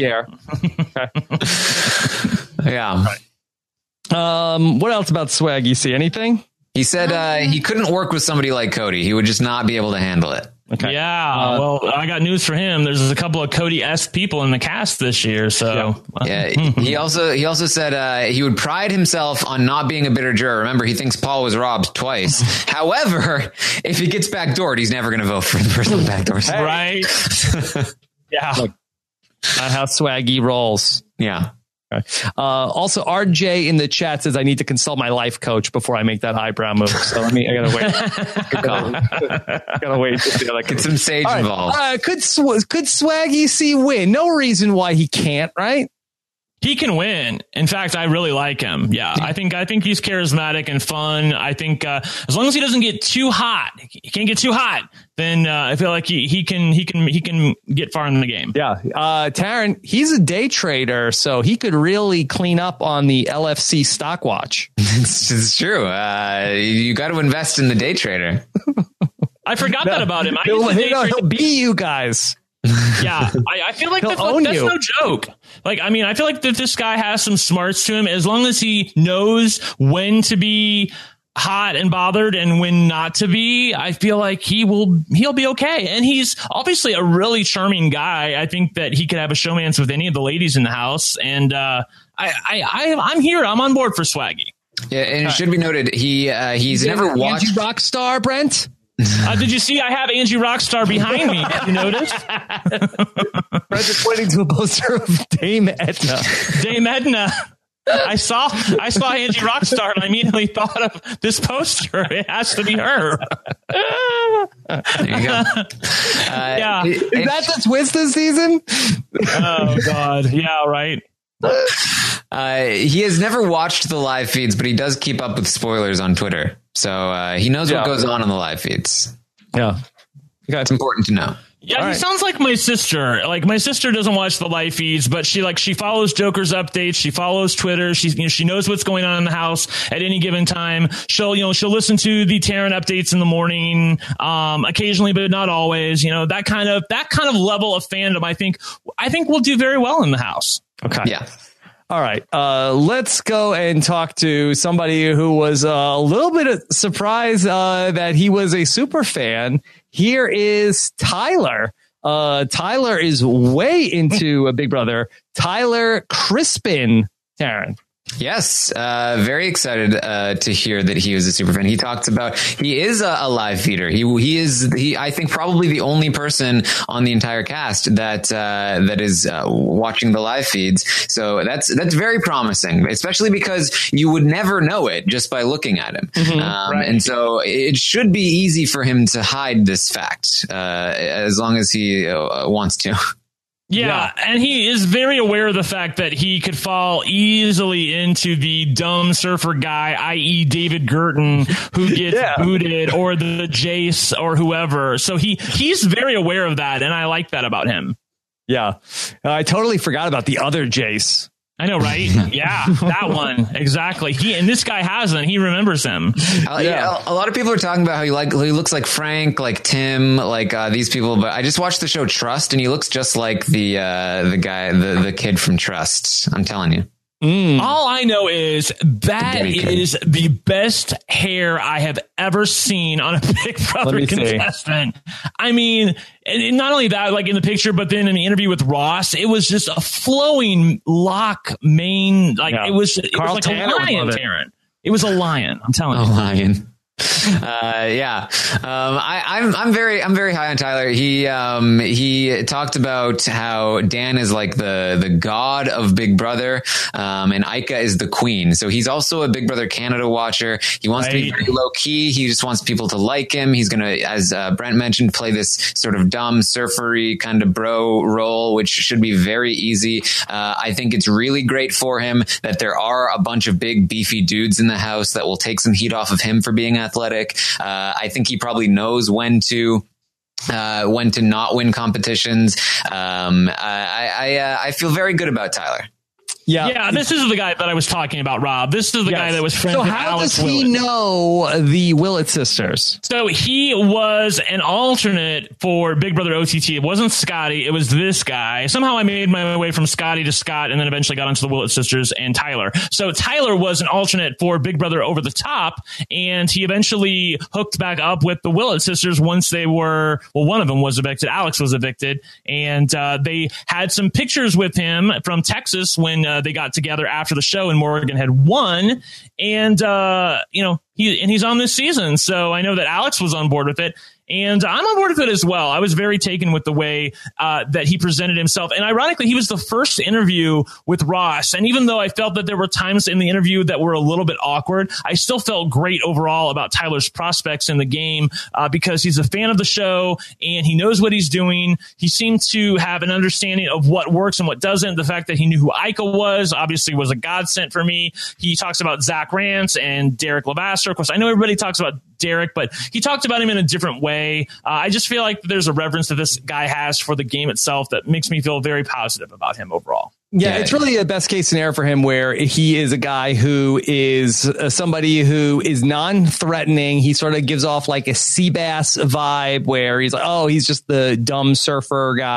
Pierre. Yeah. Um, what else about Swag? You see anything? He said uh, he couldn't work with somebody like Cody. He would just not be able to handle it. Okay. Yeah. Uh, well, I got news for him. There's a couple of Cody-esque people in the cast this year. So Yeah. He also he also said uh, he would pride himself on not being a bitter juror. Remember, he thinks Paul was robbed twice. However, if he gets backdoored, he's never going to vote for the person backdoors. right. Yeah. Look. Not how Swaggy rolls. Yeah. Uh, also, R J in the chat says I need to consult my life coach before I make that eyebrow move. So let me. I gotta wait. Good call. gotta wait to see how that Get goes. some sage All right. involved. Uh, could Sw- could Swaggy C win? No reason why he can't. Right? He can win. In fact, I really like him. Yeah, I think I think he's charismatic and fun. I think uh, as long as he doesn't get too hot, he can't get too hot. Then uh, I feel like he, he can he can he can get far in the game. Yeah. Uh, Taryn, he's a day trader, so he could really clean up on the L F C stock watch. It's, it's true. Uh, you got to invest in the day trader. I forgot that about him. I He'll, used to day he'll, trade- he'll be you guys. Yeah, I, I feel like He'll that's, own that's you. no joke. Like, I mean, I feel like that this guy has some smarts to him as long as he knows when to be hot and bothered and when not to be, I feel like he will he'll be okay. And he's obviously a really charming guy. I think that he could have a showmance with any of the ladies in the house. And uh, I, I, I I'm here. I'm on board for Swaggy. Yeah, and it should be noted he uh, he's Did never watched Angie Rockstar, Brent. Uh, did you see I have Angie Rockstar behind me? Did you notice? Brent is pointing to a poster of Dame Edna. Dame Edna. I saw I saw Angie Rockstar and I immediately thought of this poster. It has to be her. There you go. Uh, yeah. it- Is that the twist this season? Oh God. Yeah. Right. Uh, he has never watched the live feeds, but he does keep up with spoilers on Twitter. So uh, he knows Yeah. what goes on in the live feeds. Yeah. It's important to know. Yeah, All he right. sounds like my sister. Like my sister doesn't watch the live feeds, but she like she follows Joker's updates. She follows Twitter. She you know she knows what's going on in the house at any given time. She'll you know she'll listen to the Taryn updates in the morning, um, occasionally, but not always. You know that kind of that kind of level of fandom. I think I think we'll do very well in the house. Okay. Yeah. All right. Uh, let's go and talk to somebody who was uh, a little bit surprised uh, that he was a super fan. Here is Tyler. Uh, Tyler is way into a Big Brother. Tyler Crispin, Taryn. Yes, uh, very excited uh, to hear that he was a super fan. He talked about he is a, a live feeder. He he is he I think probably the only person on the entire cast that uh, that is uh, watching the live feeds. So that's that's very promising, especially because you would never know it just by looking at him. Mm-hmm, um, right. And so it should be easy for him to hide this fact uh, as long as he uh, wants to. Yeah, Yeah. and he is very aware of the fact that he could fall easily into the dumb surfer guy, that is. David Gurton, who gets Yeah. booted, or the Jace, or whoever. So he he's very aware of that, and I like that about him. Yeah. Uh, I totally forgot about the other Jace. I know, right? Yeah, that one. Exactly. He and this guy hasn't. He remembers him. Uh, yeah, a lot of people are talking about how he like he looks like Frank, like Tim, like uh, these people. But I just watched the show Trust, and he looks just like the uh, the guy, the the kid from Trust. I'm telling you. Mm. All I know is that Getty kid. is the best hair I have ever seen on a Big Brother me see. contestant. I mean, and not only that, like in the picture, but then in the interview with Ross, it was just a flowing lock mane. Like Yeah. it was, it Carl was like Tanner would a lion, love it. Taryn. It was a lion. I'm telling Oh, you. lion. Uh, yeah. Um, I, I'm, I'm very, I'm very high on Tyler. He, um, he talked about how Dan is like the, the god of Big Brother. Um, and Ica is the queen. So he's also a Big Brother Canada watcher. He wants to be Right. very low key. He just wants people to like him. He's going to, as uh, Brent mentioned, play this sort of dumb surfery kind of bro role, which should be very easy. Uh, I think it's really great for him that there are a bunch of big beefy dudes in the house that will take some heat off of him for being athletic. Uh, I think he probably knows when to uh, when to not win competitions. Um, I I, uh, I feel very good about Tyler. Yeah. Yeah, this is the guy that I was talking about, Rob. This is the Yes. guy that was friends So with how Alex does he Willett. know the Willett sisters? So he was an alternate for Big Brother O T T. It wasn't Scotty. It was this guy. Somehow I made my way from Scotty to Scott and then eventually got onto the Willett sisters and Tyler. So Tyler was an alternate for Big Brother Over the Top. And he eventually hooked back up with the Willett sisters once they were, well, one of them was evicted. Alex was evicted. And uh, they had some pictures with him from Texas when uh, they got together after the show and Morgan had won. And, uh, you know, he, and he's on this season. So I know that Alex was on board with it. And I'm on board with it as well. I was very taken with the way uh, that he presented himself. And ironically, he was the first interview with Ross. And even though I felt that there were times in the interview that were a little bit awkward, I still felt great overall about Tyler's prospects in the game uh, because he's a fan of the show and he knows what he's doing. He seemed to have an understanding of what works and what doesn't. The fact that he knew who Ica was obviously was a godsend for me. He talks about Zach Rance and Derek Levasseur. Of course, I know everybody talks about Derek, but he talked about him in a different way. Uh, I just feel like there's a reverence that this guy has for the game itself that makes me feel very positive about him overall. Yeah, Yeah. it's really a best case scenario for him where he is a guy who is uh, somebody who is non-threatening. He sort of gives off like a Seabass vibe where he's like, oh, he's just the dumb surfer guy.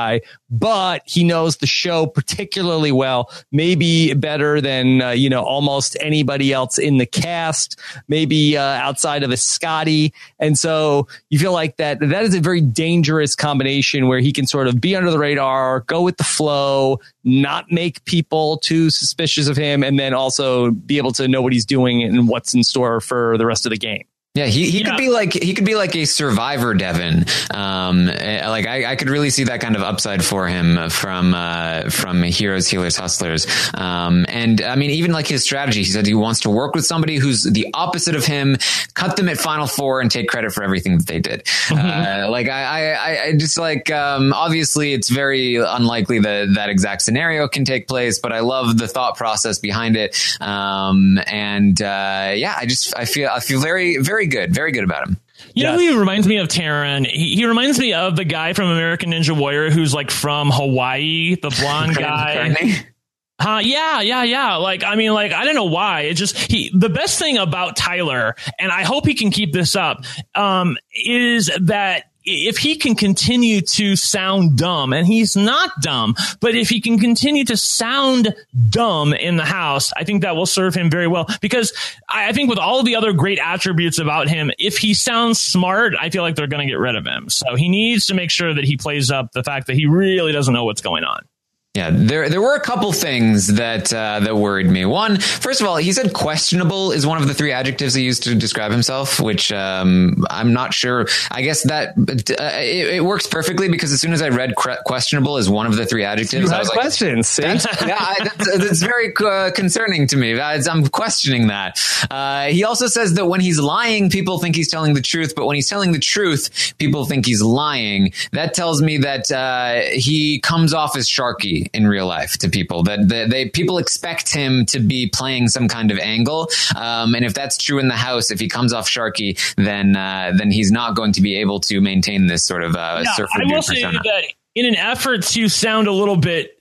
but he knows the show particularly well, maybe better than, uh, you know, almost anybody else in the cast, maybe uh, outside of a Scotty. And so you feel like that that is a very dangerous combination where he can sort of be under the radar, go with the flow, not make people too suspicious of him, and then also be able to know what he's doing and what's in store for the rest of the game. Yeah, he, he yeah. could be like he could be like a Survivor Devin. Um, like I, I could really see that kind of upside for him from uh, from Heroes, Healers, Hustlers. Um, and I mean, even like his strategy, he said he wants to work with somebody who's the opposite of him, cut them at Final Four, and take credit for everything that they did. Mm-hmm. Uh, like I, I, I just like um, obviously it's very unlikely that that exact scenario can take place, but I love the thought process behind it. Um, and uh, yeah, I just I feel I feel very very. Very good. Very good about him. You yes. know who he reminds me of, Taryn? He, he reminds me of the guy from American Ninja Warrior who's like from Hawaii, the blonde guy. Huh? Yeah, yeah, yeah. Like, I mean, like, I don't know why. It just, he, the best thing about Tyler, and I hope he can keep this up, um, is that if he can continue to sound dumb, and he's not dumb, but if he can continue to sound dumb in the house, I think that will serve him very well. Because I think with all of the other great attributes about him, if he sounds smart, I feel like they're going to get rid of him. So he needs to make sure that he plays up the fact that he really doesn't know what's going on. Yeah, there there were a couple things that uh, that worried me. One, first of all, he said questionable is one of the three adjectives he used to describe himself, which um, I'm not sure. I guess that uh, it, it works perfectly because as soon as I read questionable as one of the three adjectives, you I was have like, questions. See? That's, yeah, I, that's, that's very uh, concerning to me. I, I'm questioning that. Uh, he also says that when he's lying, people think he's telling the truth, but when he's telling the truth, people think he's lying. That tells me that uh, he comes off as Sharky in real life to people, that they, they people expect him to be playing some kind of angle. Um, and if that's true in the house, if he comes off Sharky, then uh, then he's not going to be able to maintain this sort of uh, yeah, surfer I dude will say persona. that in an effort to sound a little bit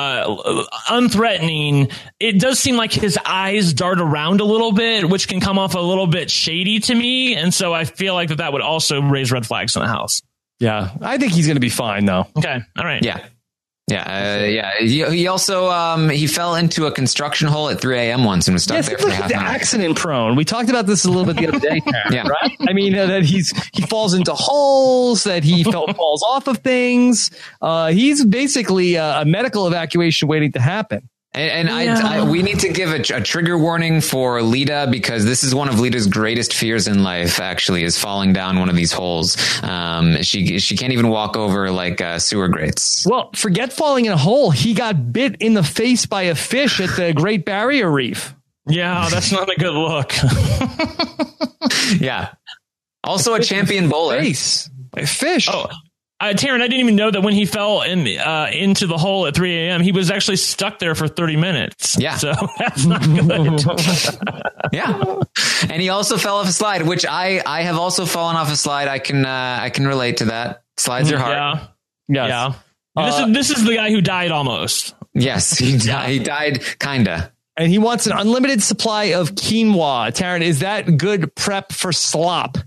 uh, unthreatening, it does seem like his eyes dart around a little bit, which can come off a little bit shady to me. And so I feel like that that would also raise red flags in the house. Yeah, I think he's going to be fine, though. Okay. All right. Yeah. Yeah, uh, yeah. He, he also um, he fell into a construction hole at three a.m. once and was stuck yeah, there for half an hour. Accident prone. We talked about this a little bit the other day, Karen, yeah. right? I mean, uh, that he's he falls into holes, that he felt falls off of things. Uh, he's basically a, a medical evacuation waiting to happen. And, and yeah. I, I, we need to give a, a trigger warning for Lita because this is one of Lita's greatest fears in life. Actually, is falling down one of these holes. Um, she she can't even walk over like uh, sewer grates. Well, forget falling in a hole. He got bit in the face by a fish at the Great Barrier Reef. Yeah, that's not a good look. Yeah. Also a champion bowler. Face. A fish. Oh. Uh, Taryn, I didn't even know that when he fell in uh, into the hole at three a.m., he was actually stuck there for thirty minutes. Yeah. So that's not good. Yeah. And he also fell off a slide, which I, I have also fallen off a slide. I can uh, I can relate to that. Slides are hard. Yeah. Yes. Yeah. Uh, this is this is the guy who died almost. Yes, he died. He died kinda. And he wants an unlimited supply of quinoa. Taryn, is that good prep for slop?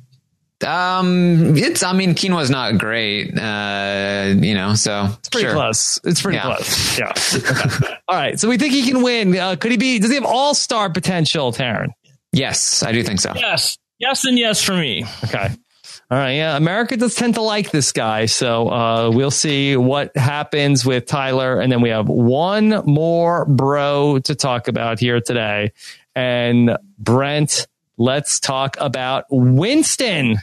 Um, it's, I mean, quinoa's not great, uh, you know, so it's pretty sure. close. It's pretty Yeah. close. Yeah. Okay. All right. So we think he can win. Uh, could he be, does he have all-star potential, Taryn? Yes, I do think so. Yes. Yes and yes for me. Okay. All right. Yeah. America does tend to like this guy. So, uh, we'll see what happens with Tyler. And then we have one more bro to talk about here today. And Brent, let's talk about Winston.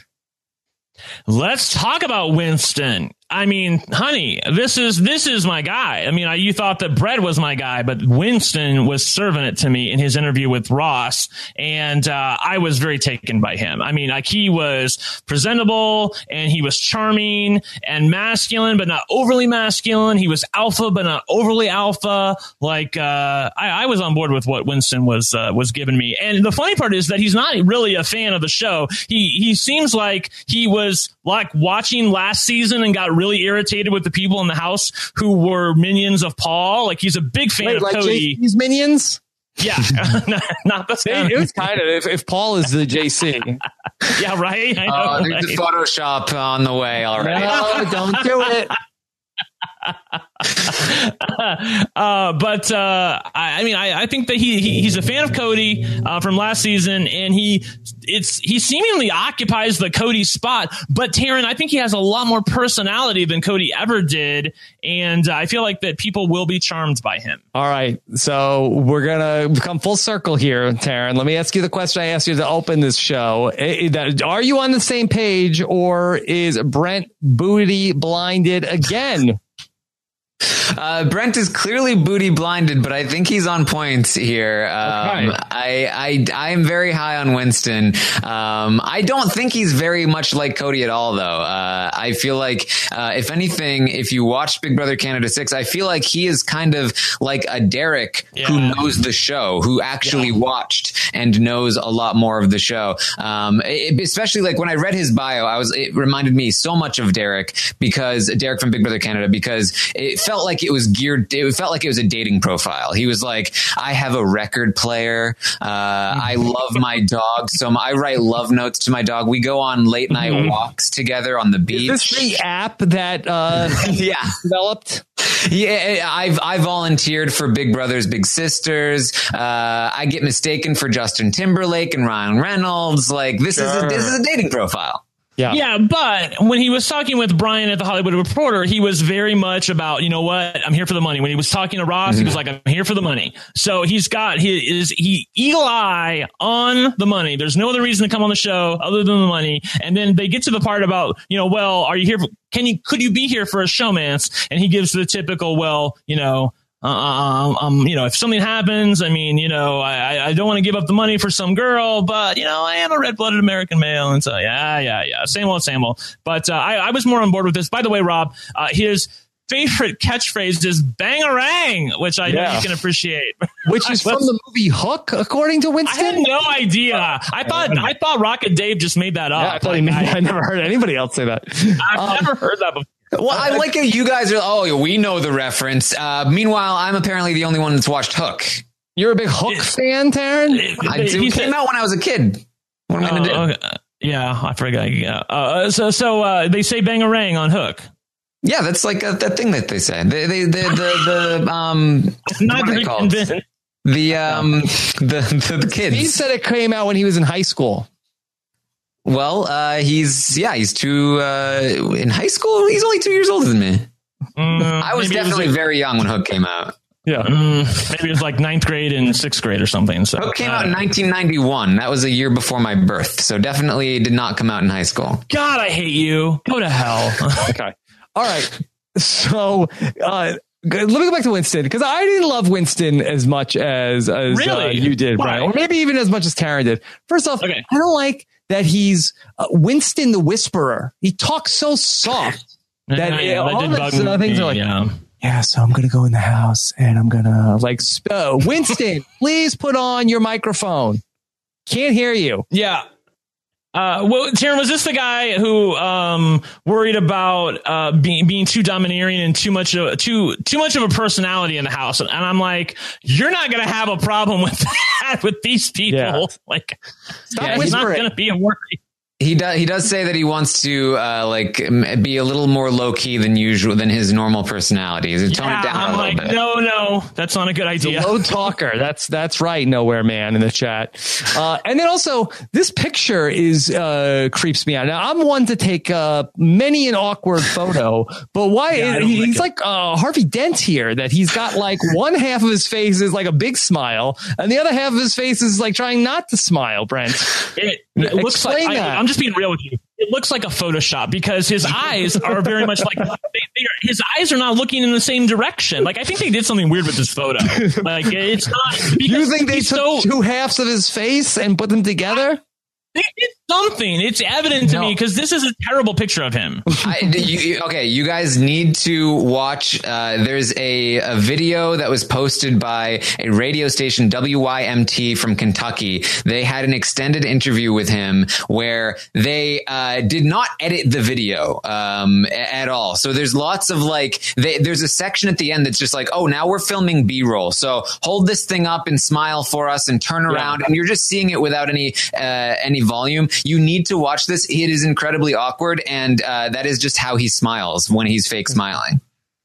Let's talk about Winston. I mean, honey, this is this is my guy. I mean, I, you thought that Brett was my guy, but Winston was serving it to me in his interview with Ross, and uh, I was very taken by him. I mean, like he was presentable, and he was charming and masculine, but not overly masculine. He was alpha, but not overly alpha. Like uh, I, I was on board with what Winston was uh, was giving me. And the funny part is that he's not really a fan of the show. He he seems like he was like watching last season and got really irritated with the people in the house who were minions of Paul. Like he's a big fan Wait, of like Cody. J C's minions? Yeah, not, not the same. It was kind of if, if Paul is the J C. Yeah, right. I know, Oh, there's right? a Photoshop on the way already. No, don't do it. uh, but uh, I, I mean, I, I think that he, he he's a fan of Cody uh, from last season, and he it's he seemingly occupies the Cody spot. But Taryn, I think he has a lot more personality than Cody ever did, and I feel like that people will be charmed by him. All right, so we're gonna come full circle here, Taryn. Let me ask you the question I asked you to open this show: are you on the same page, or is Brent booty blinded again? Uh, Brent is clearly booty blinded, but I think he's on points here. Um, okay. I, I, I am very high on Winston. Um, I don't think he's very much like Cody at all, though. Uh, I feel like, uh, if anything, if you watch Big Brother Canada six, I feel like he is kind of like a Derek yeah. who knows the show, who actually yeah. watched and knows a lot more of the show. Um, it, especially like when I read his bio, I was, it reminded me so much of Derek because Derek from Big Brother Canada, because it felt like it was geared. It felt like it was a dating profile. He was like, I have a record player. Uh, I love my dog. So I write love notes to my dog. We go on late night mm-hmm. walks together on the beach. Is this the app that uh, yeah. developed? Yeah, I've I volunteered for Big Brothers Big Sisters. Uh, I get mistaken for Justin Timberlake and Ryan Reynolds. Like this sure. is a, this is a dating profile. Yeah. yeah, but when he was talking with Brian at the Hollywood Reporter, he was very much about, you know what, I'm here for the money. When he was talking to Ross, mm-hmm. he was like, I'm here for the money. So he's got his, he eagle eye on the money. There's no other reason to come on the show other than the money. And then they get to the part about, you know, well, are you here? For, can you, could you be here for a showmance? And he gives the typical, well, you know, Uh, um, you know, if something happens, I mean, you know, I, I don't want to give up the money for some girl, but, you know, I am a red-blooded American male. And so, yeah, yeah, yeah. Same old, same old. But uh, I, I was more on board with this. By the way, Rob, uh, his favorite catchphrase is bangarang, which I yeah. know you can appreciate. Which is from the movie Hook, according to Winston? I had no idea. I thought I thought Rocket Dave just made that up. Yeah, I thought he made I, I never heard anybody else say that. I've um, never heard that before. Well, I like how you guys are, oh, we know the reference. Uh, meanwhile, I'm apparently the only one that's watched Hook. You're a big Hook it, fan, Taryn? It, I, it came said, out when I was a kid. What am I going to do? Okay. Yeah, I forgot. Yeah. Uh, so so uh, they say bangarang on Hook. Yeah, that's like a, that thing that they say. They, they, the, the, the, um, not what are they called? The, um, the, the, the kids. He said it came out when he was in high school. Well, uh, he's, yeah, he's two, uh, in high school. He's only two years older than me. Mm, I was definitely was like, very young when Hook came out. Yeah. Mm, maybe it was like ninth grade and sixth grade or something. So Hook came out in nineteen ninety-one. That was a year before my birth. So definitely did not come out in high school. God, I hate you. Go to hell. Okay. All right. So, uh, let me go back to Winston, because I didn't love Winston as much as, as really? uh, you did, Brian. Or maybe even as much as Taryn did. First off, okay. I don't like that he's uh, Winston the Whisperer. He talks so soft that, yeah, yeah, all that of the things me, are like, yeah. yeah, so I'm going to go in the house and I'm going to like, uh, Winston, please put on your microphone. Can't hear you. Yeah. Uh, well, Taryn, was this the guy who um, worried about uh, being being too domineering and too much of too too much of a personality in the house? And I'm like, you're not going to have a problem with that with these people. Yeah. Like, stop yeah, it's not going to be a worry. He does. He does say that he wants to uh, like be a little more low key than usual than his normal personality. He's tone yeah, it down I'm a little like, bit. No, no, that's not a good idea. He's a low talker. That's that's right. Nowhere man in the chat. Uh, and then also this picture is uh, creeps me out. Now I'm one to take uh, many an awkward photo, but why yeah, he, like he's it. like uh, Harvey Dent here? That he's got like one half of his face is like a big smile, and the other half of his face is like trying not to smile. Brent, it, it looks like I, I'm just being real with you. It looks like a Photoshop because his eyes are very much like they, they are, his eyes are not looking in the same direction. Like I think they did something weird with this photo. Like it's not. You think they took so, two halves of his face and put them together? They did something. It's evident to no. me because this is a terrible picture of him. I, you, okay, you guys need to watch. Uh, there's a, a video that was posted by a radio station, W Y M T from Kentucky. They had an extended interview with him where they uh, did not edit the video um, at all. So there's lots of like, they, there's a section at the end that's just like, oh, now we're filming B-roll. So hold this thing up and smile for us and turn around. Yeah. And you're just seeing it without any uh, any volume. You need to watch this. It is incredibly awkward, and uh, that is just how he smiles when he's fake smiling.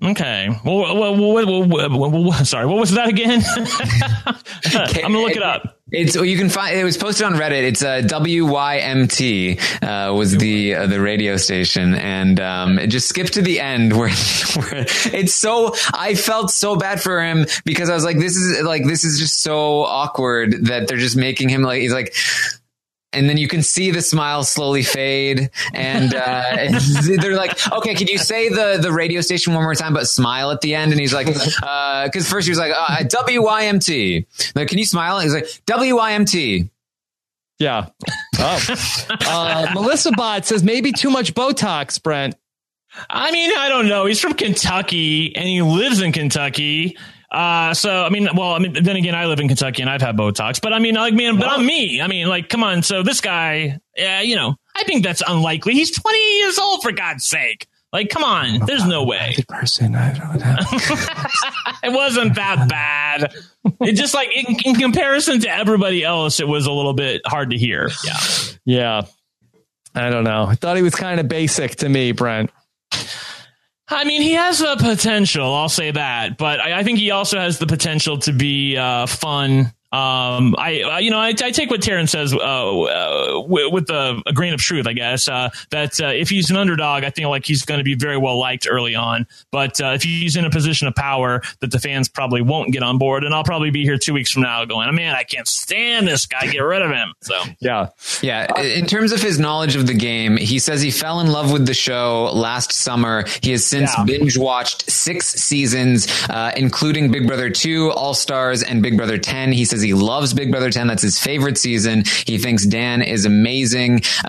Okay. Well, well, well, well, well, sorry. What was that again? I'm gonna look it up. It's you can find it was posted on Reddit. It's uh, W Y M T uh, was the uh, the radio station, and um, it just skipped to the end where, where it's so I felt so bad for him because I was like, this is like this is just so awkward that they're just making him like he's like. And then you can see the smile slowly fade, and uh, they're like, "Okay, can you say the, the radio station one more time, but smile at the end?" And he's like, "Because uh, first he was like uh, W Y M T, like, can you smile?" He's like W Y M T. Yeah. Oh. uh, Melissa Bott says maybe too much Botox, Brent. I mean, I don't know. He's from Kentucky, and he lives in Kentucky. Uh, so, I mean, well, I mean, then again, I live in Kentucky and I've had Botox, but I mean, like, man, but I'm me. I mean, like, come on. So this guy, yeah, you know, I think that's unlikely. He's twenty years old, for God's sake. Like, come on. There's no way. Person, I don't know. It wasn't that bad. It just like in, in comparison to everybody else, it was a little bit hard to hear. Yeah. Yeah. I don't know. I thought he was kind of basic to me, Brent. I mean, he has a potential, I'll say that, but I, I think he also has the potential to be uh, fun. Um, I, I, you know, I, I take what Taryn says uh, uh, with, with a, a grain of truth, I guess, uh, that uh, if he's an underdog, I think like he's going to be very well liked early on. But uh, if he's in a position of power, that the fans probably won't get on board. And I'll probably be here two weeks from now going, man, I can't stand this guy. Get rid of him. So, yeah. Yeah. In terms of his knowledge of the game, he says he fell in love with the show last summer. He has since yeah. binge watched six seasons, uh, including Big Brother two, All Stars, and Big Brother ten. He says he loves Big Brother ten. That's his favorite season. He thinks Dan is amazing. Uh,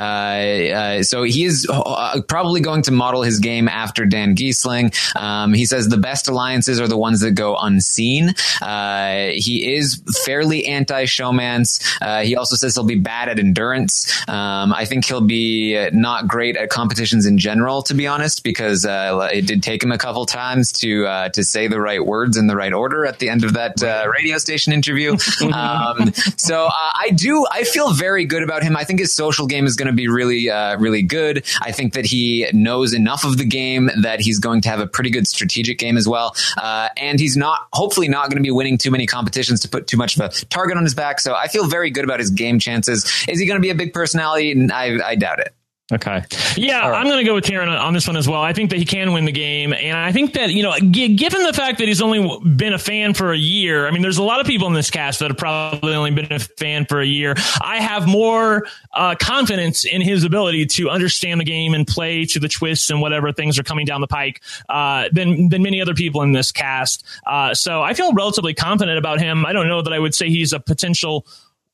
uh, so he is uh, probably going to model his game after Dan Giesling. Um, he says the best alliances are the ones that go unseen. Uh, he is fairly anti-showmance. Uh, he also says he'll be bad at endurance. Um, I think he'll be not great at competitions in general, to be honest, because uh, it did take him a couple times to uh, to say the right words in the right order at the end of that uh, radio station interview. Um, so uh, I do, I feel very good about him. I think his social game is going to be really, uh, really good. I think that he knows enough of the game that he's going to have a pretty good strategic game as well. Uh, and he's not, hopefully not going to be winning too many competitions to put too much of a target on his back. So I feel very good about his game chances. Is he going to be a big personality? I, I doubt it. Okay. Yeah, right. I'm going to go with Taryn on this one as well. I think that he can win the game. And I think that, you know, g- given the fact that he's only been a fan for a year, I mean, there's a lot of people in this cast that have probably only been a fan for a year. I have more uh, confidence in his ability to understand the game and play to the twists and whatever things are coming down the pike uh, than, than many other people in this cast. Uh, so I feel relatively confident about him. I don't know that I would say he's a potential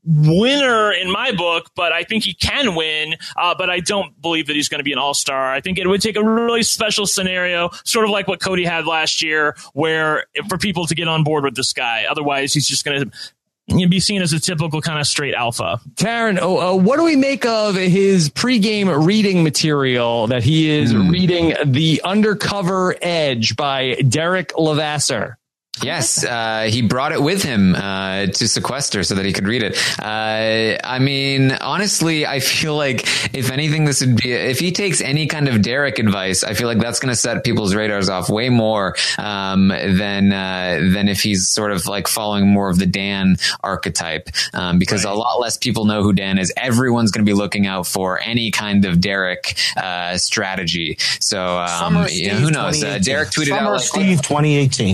winner in my book, but I think he can win. Uh, but I don't believe that he's going to be an all-star. I think it would take a really special scenario, sort of like what Cody had last year, where for people to get on board with this guy. Otherwise, he's just going to be seen as a typical kind of straight alpha. Taryn, oh, uh, what do we make of his pregame reading material that he is mm. reading The Undercover Edge by Derek Levasseur? Yes, uh, he brought it with him uh, to sequester so that he could read it. Uh, I mean, honestly, I feel like if anything, this would be if he takes any kind of Derek advice, I feel like that's going to set people's radars off way more um, than uh, than if he's sort of like following more of the Dan archetype, um, because right. a lot less people know who Dan is. Everyone's going to be looking out for any kind of Derek uh, strategy. So um, you know, who knows? Uh, Derek tweeted Summer out like Steve twenty eighteen.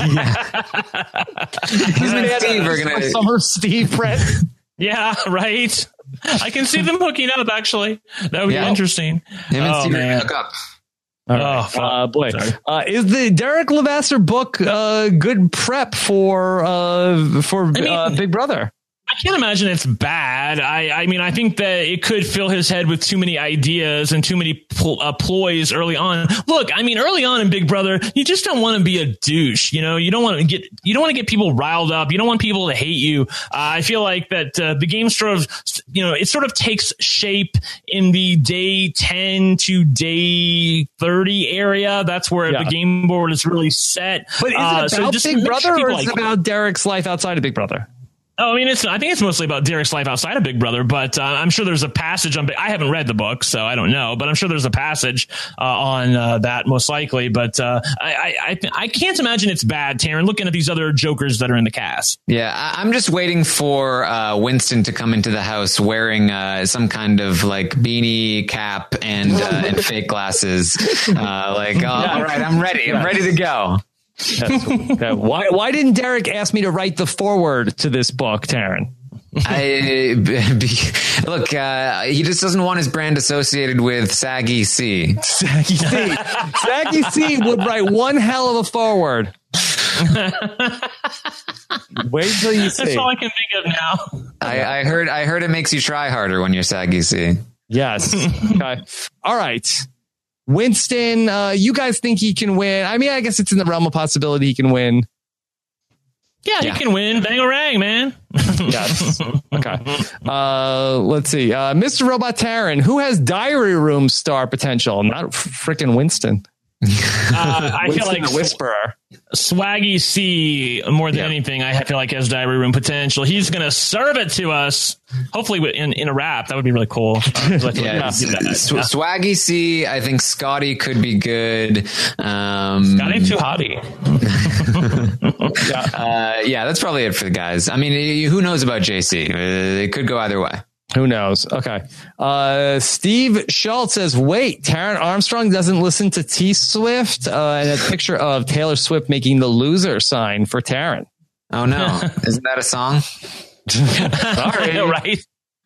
He's been Steve. We're gonna Summer Steve, Brett. Yeah, right. I can see them hooking up. Actually, that would yeah. be interesting. Him and oh, Steve man. hook up. All right. Oh, uh, boy. Uh, is the Derek Levasseur book uh, good prep for uh, for I mean, uh, Big Brother? I can't imagine it's bad. I, I mean, I think that it could fill his head with too many ideas and too many pl- uh, ploys early on. Look, I mean, early on in Big Brother, you just don't want to be a douche. You know, you don't want to get, you don't want to get people riled up. You don't want people to hate you. Uh, I feel like that uh, the game sort of, you know, it sort of takes shape in the day ten to day thirty area. That's where yeah. the game board is really set. But is it uh, about so just Big Brother or is like, it about Derek's life outside of Big Brother? Oh, I mean, it's. I think it's mostly about Derek's life outside of Big Brother, but uh, I'm sure there's a passage on. I haven't read the book, so I don't know, but I'm sure there's a passage uh, on uh, that most likely. But uh, I, I, I, I can't imagine it's bad, Taryn. Looking at these other Jokers that are in the cast. Yeah, I, I'm just waiting for uh, Winston to come into the house wearing uh, some kind of like beanie cap and uh, and fake glasses. Uh, like, oh, yeah. All right, I'm ready. I'm ready to go. That's, that, why why didn't Derek ask me to write the foreword to this book, Taryn? I be, look, uh, he just doesn't want his brand associated with Saggy C. Saggy C. Saggy C would write one hell of a foreword. Wait till you see. That's all I can think of now. I, I heard. I heard it makes you try harder when you're Saggy C. Yes. Okay. All right. Winston, uh, you guys think he can win? I mean, I guess it's in the realm of possibility he can win. Yeah, yeah. He can win. Bangarang, man. Yes. Okay. Uh, let's see. Uh, Mister Robot Taryn, who has Diary Room star potential? Not freaking Winston. Uh, I Winston feel like the Whisperer. Swaggy C, more than yeah. anything, I feel like has Diary Room potential. He's going to serve it to us, hopefully in, in a rap. That would be really cool. Uh, like, yeah, Sw- yeah. Swaggy C, I think Scotty could be good. Um, Scotty too hottie. yeah. Uh, yeah, that's probably it for the guys. I mean, who knows about J C? Uh, it could go either way. Who knows? Okay. Uh, Steve Schultz says, wait, Taryn Armstrong doesn't listen to T Swift. Uh, and a picture of Taylor Swift making the loser sign for Taryn. Oh, no. Isn't that a song? Sorry. Right.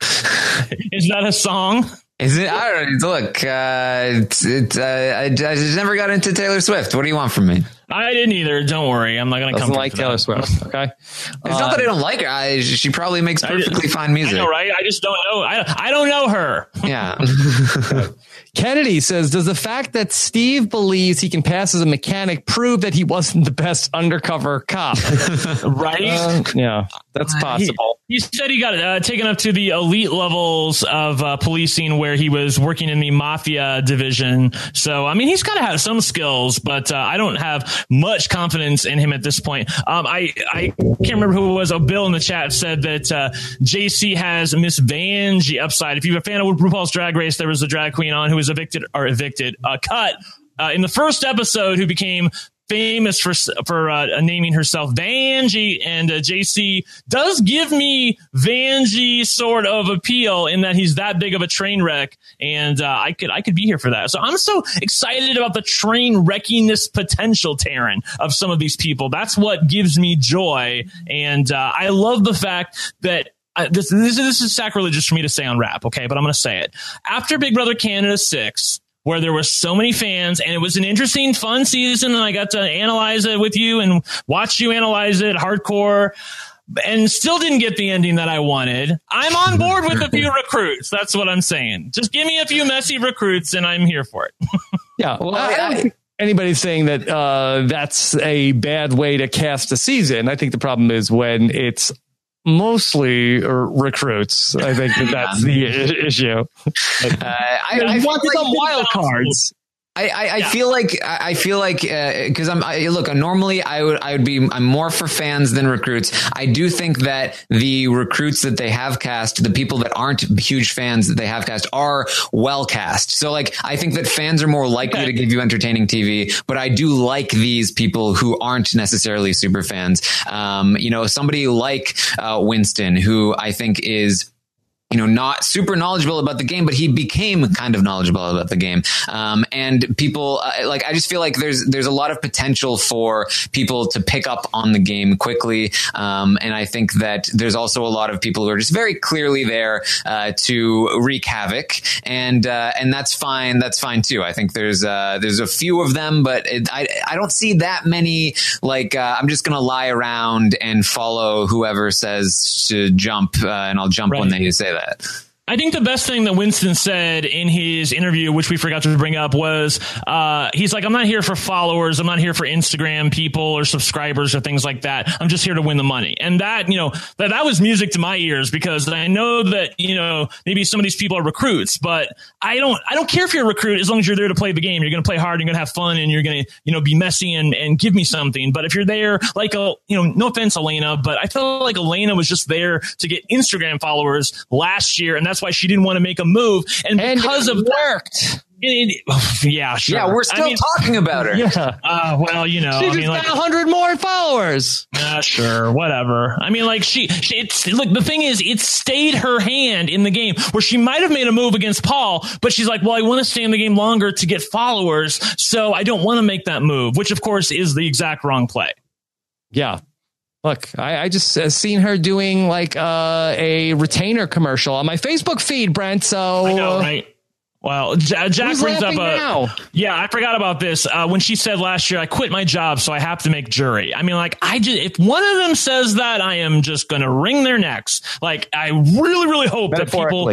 Is that a song? Is it? I don't know. Look, uh, it's, it's, uh, I, I just never got into Taylor Swift. What do you want from me? I didn't either. Don't worry. I'm not going to come like Taylor Swift. Okay. It's uh, not that I don't like her. I, she probably makes perfectly fine music. I know, right? I just don't know. I, I don't know her. Yeah. Kennedy says, does the fact that Steve believes he can pass as a mechanic prove that he wasn't the best undercover cop? Right? Uh, yeah, that's possible. He, he said he got uh, taken up to the elite levels of uh, policing where he was working in the mafia division. So, I mean, he's got to have some skills, but uh, I don't have much confidence in him at this point. Um, I, I can't remember who it was. Oh, Bill in the chat said that uh, J C has Miss Vanjie upside. If you're a fan of RuPaul's Drag Race, there was a drag queen on who was evicted or evicted, uh, cut uh, in the first episode who became famous for for uh, naming herself Vanjie, and uh, J C does give me Vanjie sort of appeal in that he's that big of a train wreck, and uh, I could I could be here for that. So I'm so excited about the train wreckiness potential, Taryn, of some of these people. That's what gives me joy, and uh, I love the fact that. Uh, this, this, this is sacrilegious for me to say on rap, okay, but I'm going to say it. After Big Brother Canada six, where there were so many fans, and it was an interesting, fun season, and I got to analyze it with you and watch you analyze it hardcore, and still didn't get the ending that I wanted. I'm on board with a few recruits. That's what I'm saying. Just give me a few messy recruits, and I'm here for it. Yeah, well, I don't think anybody's saying that uh, that's a bad way to cast a season. I think the problem is when it's mostly recruits. I think that that's the issue. Uh, I, I want some wild cards. I, I, I yeah. feel like I feel like because uh, I'm I, look normally I would I would be I'm more for fans than recruits. I do think that the recruits that they have cast, the people that aren't huge fans that they have cast, are well cast. So like I think that fans are more likely okay. to give you entertaining T V. But I do like these people who aren't necessarily super fans. Um, you know, somebody like uh, Winston, who I think is. You know, not super knowledgeable about the game, but he became kind of knowledgeable about the game. Um, and people uh, like, I just feel like there's, there's a lot of potential for people to pick up on the game quickly. Um, and I think that there's also a lot of people who are just very clearly there, uh, to wreak havoc. And, uh, and that's fine. That's fine too. I think there's, uh, there's a few of them, but it, I, I don't see that many, like, uh, I'm just going to lie around and follow whoever says to jump, uh, and I'll jump right. when they say that. I think the best thing that Winston said in his interview, which we forgot to bring up, was uh, he's like, I'm not here for followers. I'm not here for Instagram people or subscribers or things like that. I'm just here to win the money. And that, you know, that, that was music to my ears, because I know that, you know, maybe some of these people are recruits, but I don't I don't care if you're a recruit as long as you're there to play the game. You're going to play hard, you're going to have fun, and you're going to, you know, be messy and, and give me something. But if you're there, like, a, you know, no offense, Elena, but I felt like Elena was just there to get Instagram followers last year, and that's why she didn't want to make a move, and, and because of worked. It, it, yeah, sure. Yeah, we're still I mean, talking about her. Yeah. Uh, well, you know, she I just mean, got like a hundred more followers. Uh, sure, whatever. I mean, like she, she, it's look. The thing is, it stayed her hand in the game where she might have made a move against Paul, but she's like, well, I want to stay in the game longer to get followers, so I don't want to make that move, which of course is the exact wrong play. Yeah. Look, I, I just uh, seen her doing like uh, a retainer commercial on my Facebook feed, Brent. So I know, right? Well, J- Jack Who's brings up a now? Yeah, I forgot about this uh, when she said last year, I quit my job, so I have to make jury. I mean, like, I just if one of them says that, I am just going to wring their necks. Like, I really, really hope that people.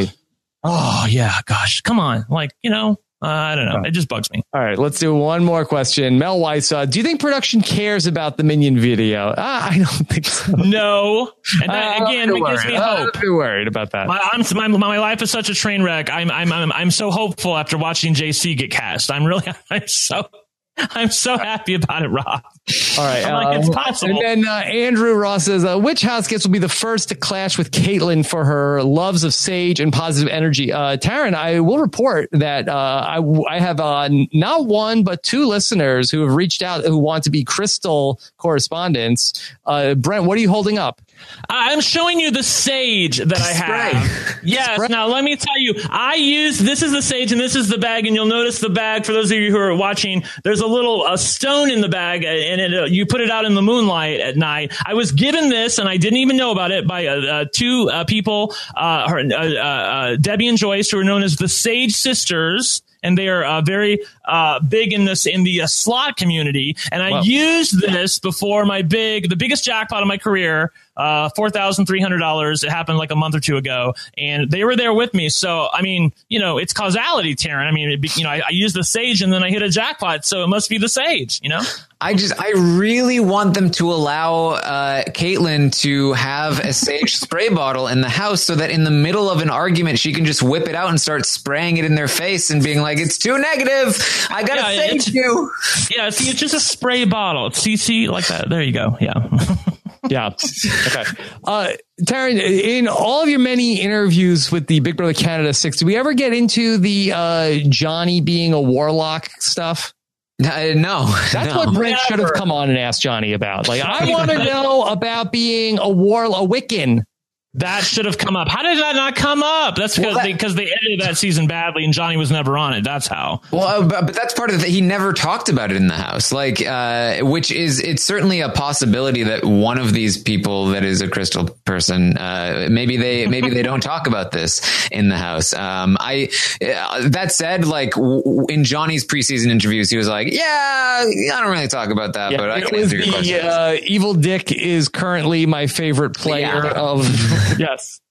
Oh yeah, gosh, come on, like, you know. Uh, I don't know. It just bugs me. All right, let's do one more question. Mel Weiss, uh, do you think production cares about the Minion video? Uh, I don't think so. No. And that, uh, again, it gives me hope. I'm too worried about that. My, I'm, my, my life is such a train wreck. I'm, I'm, I'm, I'm so hopeful after watching J C get cast. I'm really, I'm so, I'm so happy about it, Rob. All right. I'm like, uh, it's possible. And then uh, Andrew Ross says, uh, which house guest will be the first to clash with Caitlyn for her loves of sage and positive energy? Uh, Taryn, I will report that uh, I, I have uh, not one, but two listeners who have reached out who want to be Crystal correspondents. Uh, Brent, what are you holding up? I'm showing you the sage that I have. Yes. Spray. Now, let me tell you, I use, this is the sage and this is the bag. And you'll notice the bag, for those of you who are watching, there's a little a stone in the bag, and it, uh, you put it out in the moonlight at night. I was given this, and I didn't even know about it, by uh, uh, two uh, people, uh, her, uh, uh, Debbie and Joyce, who are known as the Sage Sisters. And they are uh, very uh, big in this in the uh, slot community. And I wow. used this before my big, the biggest jackpot of my career, uh, four thousand three hundred dollars. It happened like a month or two ago, and they were there with me. So, I mean, you know, it's causality, Taryn. I mean, it, you know, I, I used the sage and then I hit a jackpot, so it must be the sage, you know? I just, I really want them to allow uh, Caitlyn to have a sage spray bottle in the house so that in the middle of an argument, she can just whip it out and start spraying it in their face and being like, it's too negative. I got to yeah, sage you. Yeah, see, it's just a spray bottle. It's C C like that. There you go. Yeah. Yeah. Okay. Uh, Taryn, in all of your many interviews with the Big Brother Canada six, do we ever get into the uh, Johnny being a warlock stuff? Uh, no, that's no. what Brent should have come on and asked Johnny about. Like, I want to know about being a war, a Wiccan. That should have come up. How did that not come up? That's because well, that, they, because they edited that season badly and Johnny was never on it. That's how. Well, uh, but, but that's part of the He never talked about it in the house, like, uh, which is, it's certainly a possibility that one of these people that is a crystal person, uh, maybe they, maybe they don't talk about this in the house. Um, I, uh, that said, like w- in Johnny's preseason interviews, he was like, yeah, I don't really talk about that, yeah, but I can answer your questions. Uh, Evil Dick is currently my favorite player yeah. of. Yes.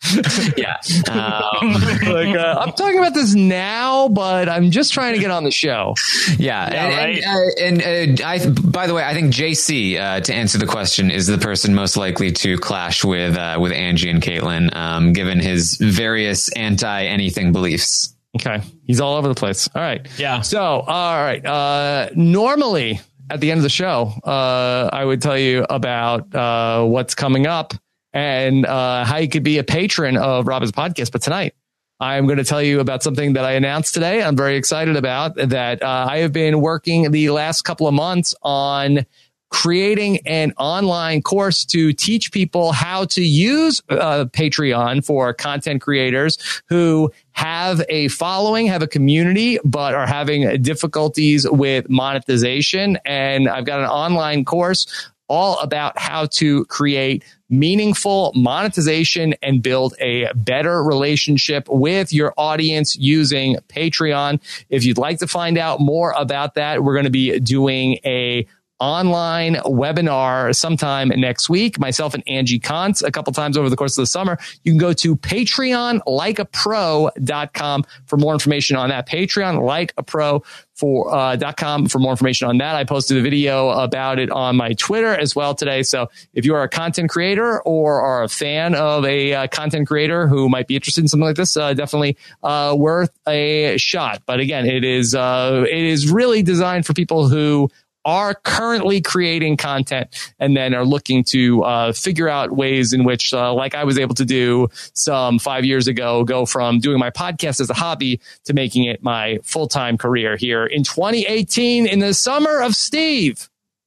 Yeah. Um, like, uh, I'm talking about this now, but I'm just trying to get on the show. Yeah. yeah and right? and, uh, and uh, I, by the way, I think J C, uh, to answer the question, is the person most likely to clash with uh, with Angie and Caitlyn, um, given his various anti-anything beliefs. Okay. He's all over the place. All right. Yeah. So, all right. Uh, normally, at the end of the show, uh, I would tell you about uh, what's coming up and uh, how you could be a patron of Robin's podcast. But tonight, I'm going to tell you about something that I announced today. I'm very excited about that. Uh, I have been working the last couple of months on creating an online course to teach people how to use uh, Patreon for content creators who have a following, have a community, but are having difficulties with monetization. And I've got an online course all about how to create meaningful monetization and build a better relationship with your audience using Patreon. If you'd like to find out more about that, we're going to be doing a online webinar sometime next week. Myself and Angie Kantz a couple times over the course of the summer. You can go to patreon like a pro dot com for more information on that. Patreon like a pro for uh, dot com for more information on that. I posted a video about it on my Twitter as well today. So if you are a content creator or are a fan of a uh, content creator who might be interested in something like this, uh, definitely uh, worth a shot. But again, it is uh, it is really designed for people who are currently creating content and then are looking to uh, figure out ways in which, uh, like I was able to do some five years ago, go from doing my podcast as a hobby to making it my full-time career here in twenty eighteen in the summer of Steve.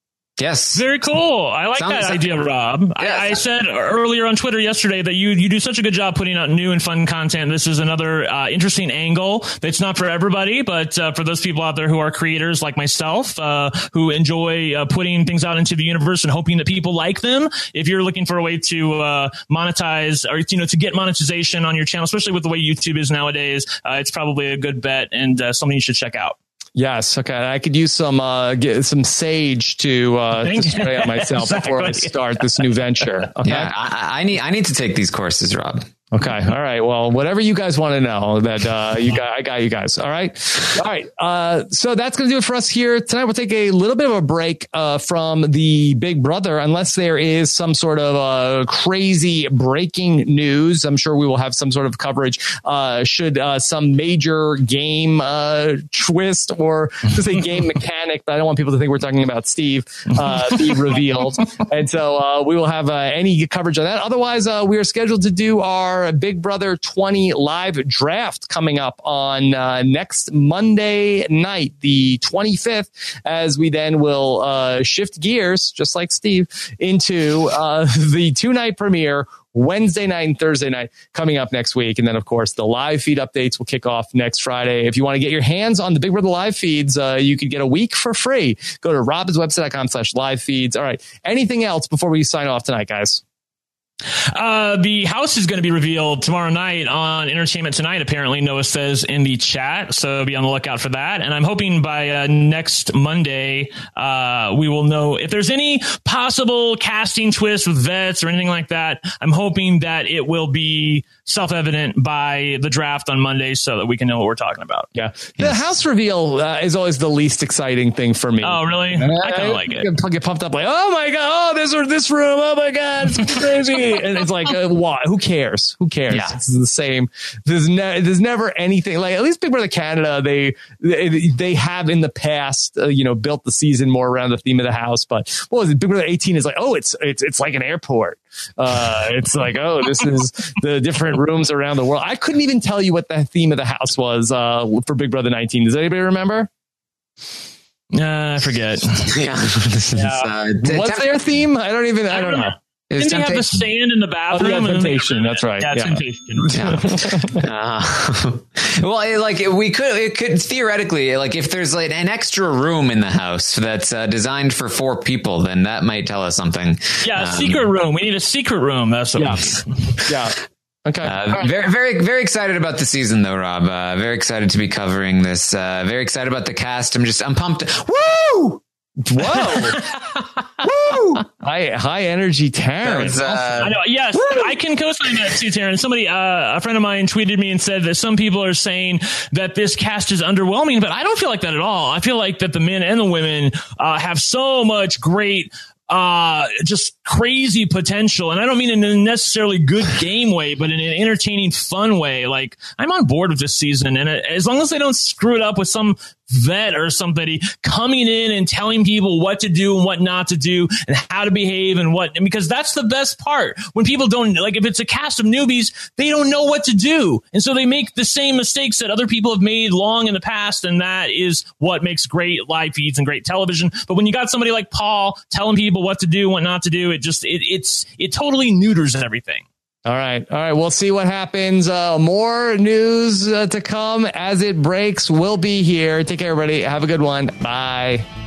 Yes. Very cool. I like sounds, that sounds, idea, Rob. Yeah, I, I said earlier on Twitter yesterday that you you do such a good job putting out new and fun content. This is another uh, interesting angle that's not for everybody, but uh, for those people out there who are creators like myself, uh, who enjoy uh, putting things out into the universe and hoping that people like them. If you're looking for a way to uh, monetize or, you know, to get monetization on your channel, especially with the way YouTube is nowadays, uh, it's probably a good bet and uh, something you should check out. Yes. Okay. I could use some uh, get some sage to, uh, to spray on myself exactly. before I start this new venture. Okay. Yeah, I, I need I need to take these courses, Rob. Okay. All right. Well, whatever you guys want to know, that uh, you got, I got you guys. All right. All right. Uh, so that's going to do it for us here tonight. We'll take a little bit of a break uh, from the Big Brother, unless there is some sort of uh, crazy breaking news. I'm sure we will have some sort of coverage. Uh, should uh, some major game uh, twist or to say game mechanic, but I don't want people to think we're talking about Steve, uh, be revealed. And so uh, we will have uh, any coverage on that. Otherwise, uh, we are scheduled to do our Big Brother twenty live draft coming up on uh, next Monday night, the twenty-fifth, as we then will uh, shift gears, just like Steve, into uh, the two-night premiere Wednesday night and Thursday night coming up next week. And then, of course, the live feed updates will kick off next Friday. If you want to get your hands on the Big Brother live feeds, uh, you can get a week for free. Go to robbinswebsite.com slash live feeds. All right. Anything else before we sign off tonight, guys? Uh, the house is going to be revealed tomorrow night on Entertainment Tonight, apparently, Noah says in the chat. So be on the lookout for that. And I'm hoping by uh, next Monday, uh, we will know if there's any possible casting twist with vets or anything like that. I'm hoping that it will be self-evident by the draft on Monday so that we can know what we're talking about. Yeah. The yes. house reveal uh, is always the least exciting thing for me. Oh, really? I kind of like it. I get pumped up like, oh my God, oh, this or this room. Oh my God, it's crazy. And it's like, uh, why? Who cares? Who cares? Yeah. It's the same. There's ne- there's never anything like, at least Big Brother Canada, they, they, they have in the past, uh, you know, built the season more around the theme of the house. But what was it? Big Brother eighteen is like, oh, it's, it's, it's like an airport. Uh, it's like, oh, this is the different rooms around the world. I couldn't even tell you what the theme of the house was, uh, for Big Brother nineteen. Does anybody remember? Uh, I forget. yeah. yeah. Uh, What's their theme? I don't even, I don't know. Didn't they have the sand in the bathroom? Oh, yeah, temptation. That's right. Yeah, yeah. temptation. Yeah. uh, well, it, like we could, it could theoretically, like if there's like an extra room in the house that's uh, designed for four people, then that might tell us something. Yeah, a um, secret room. We need a secret room. That's what yeah. yeah. Okay. Uh, right. Very, very, very excited about the season, though, Rob. Uh, very excited to be covering this. Uh, very excited about the cast. I'm just, I'm pumped. Woo! Whoa! Woo! High, high energy, Terrence. Uh, I know. Yes, woo! I can co-sign that too, Terrence. Somebody, uh, a friend of mine, tweeted me and said that some people are saying that this cast is underwhelming, but I don't feel like that at all. I feel like that the men and the women uh, have so much great. Uh, just crazy potential. And I don't mean in a necessarily good game way, but in an entertaining, fun way. Like, I'm on board with this season. And as long as they don't screw it up with some vet or somebody coming in and telling people what to do and what not to do and how to behave and what, and because that's the best part. When people don't, like, if it's a cast of newbies, they don't know what to do. And so they make the same mistakes that other people have made long in the past. And that is what makes great live feeds and great television. But when you got somebody like Paul telling people what to do, what not to do, it just, it, it's, it totally neuters everything. All right. All right. We'll see what happens. Uh, more news uh, to come as it breaks. We'll be here. Take care, everybody. Have a good one. Bye.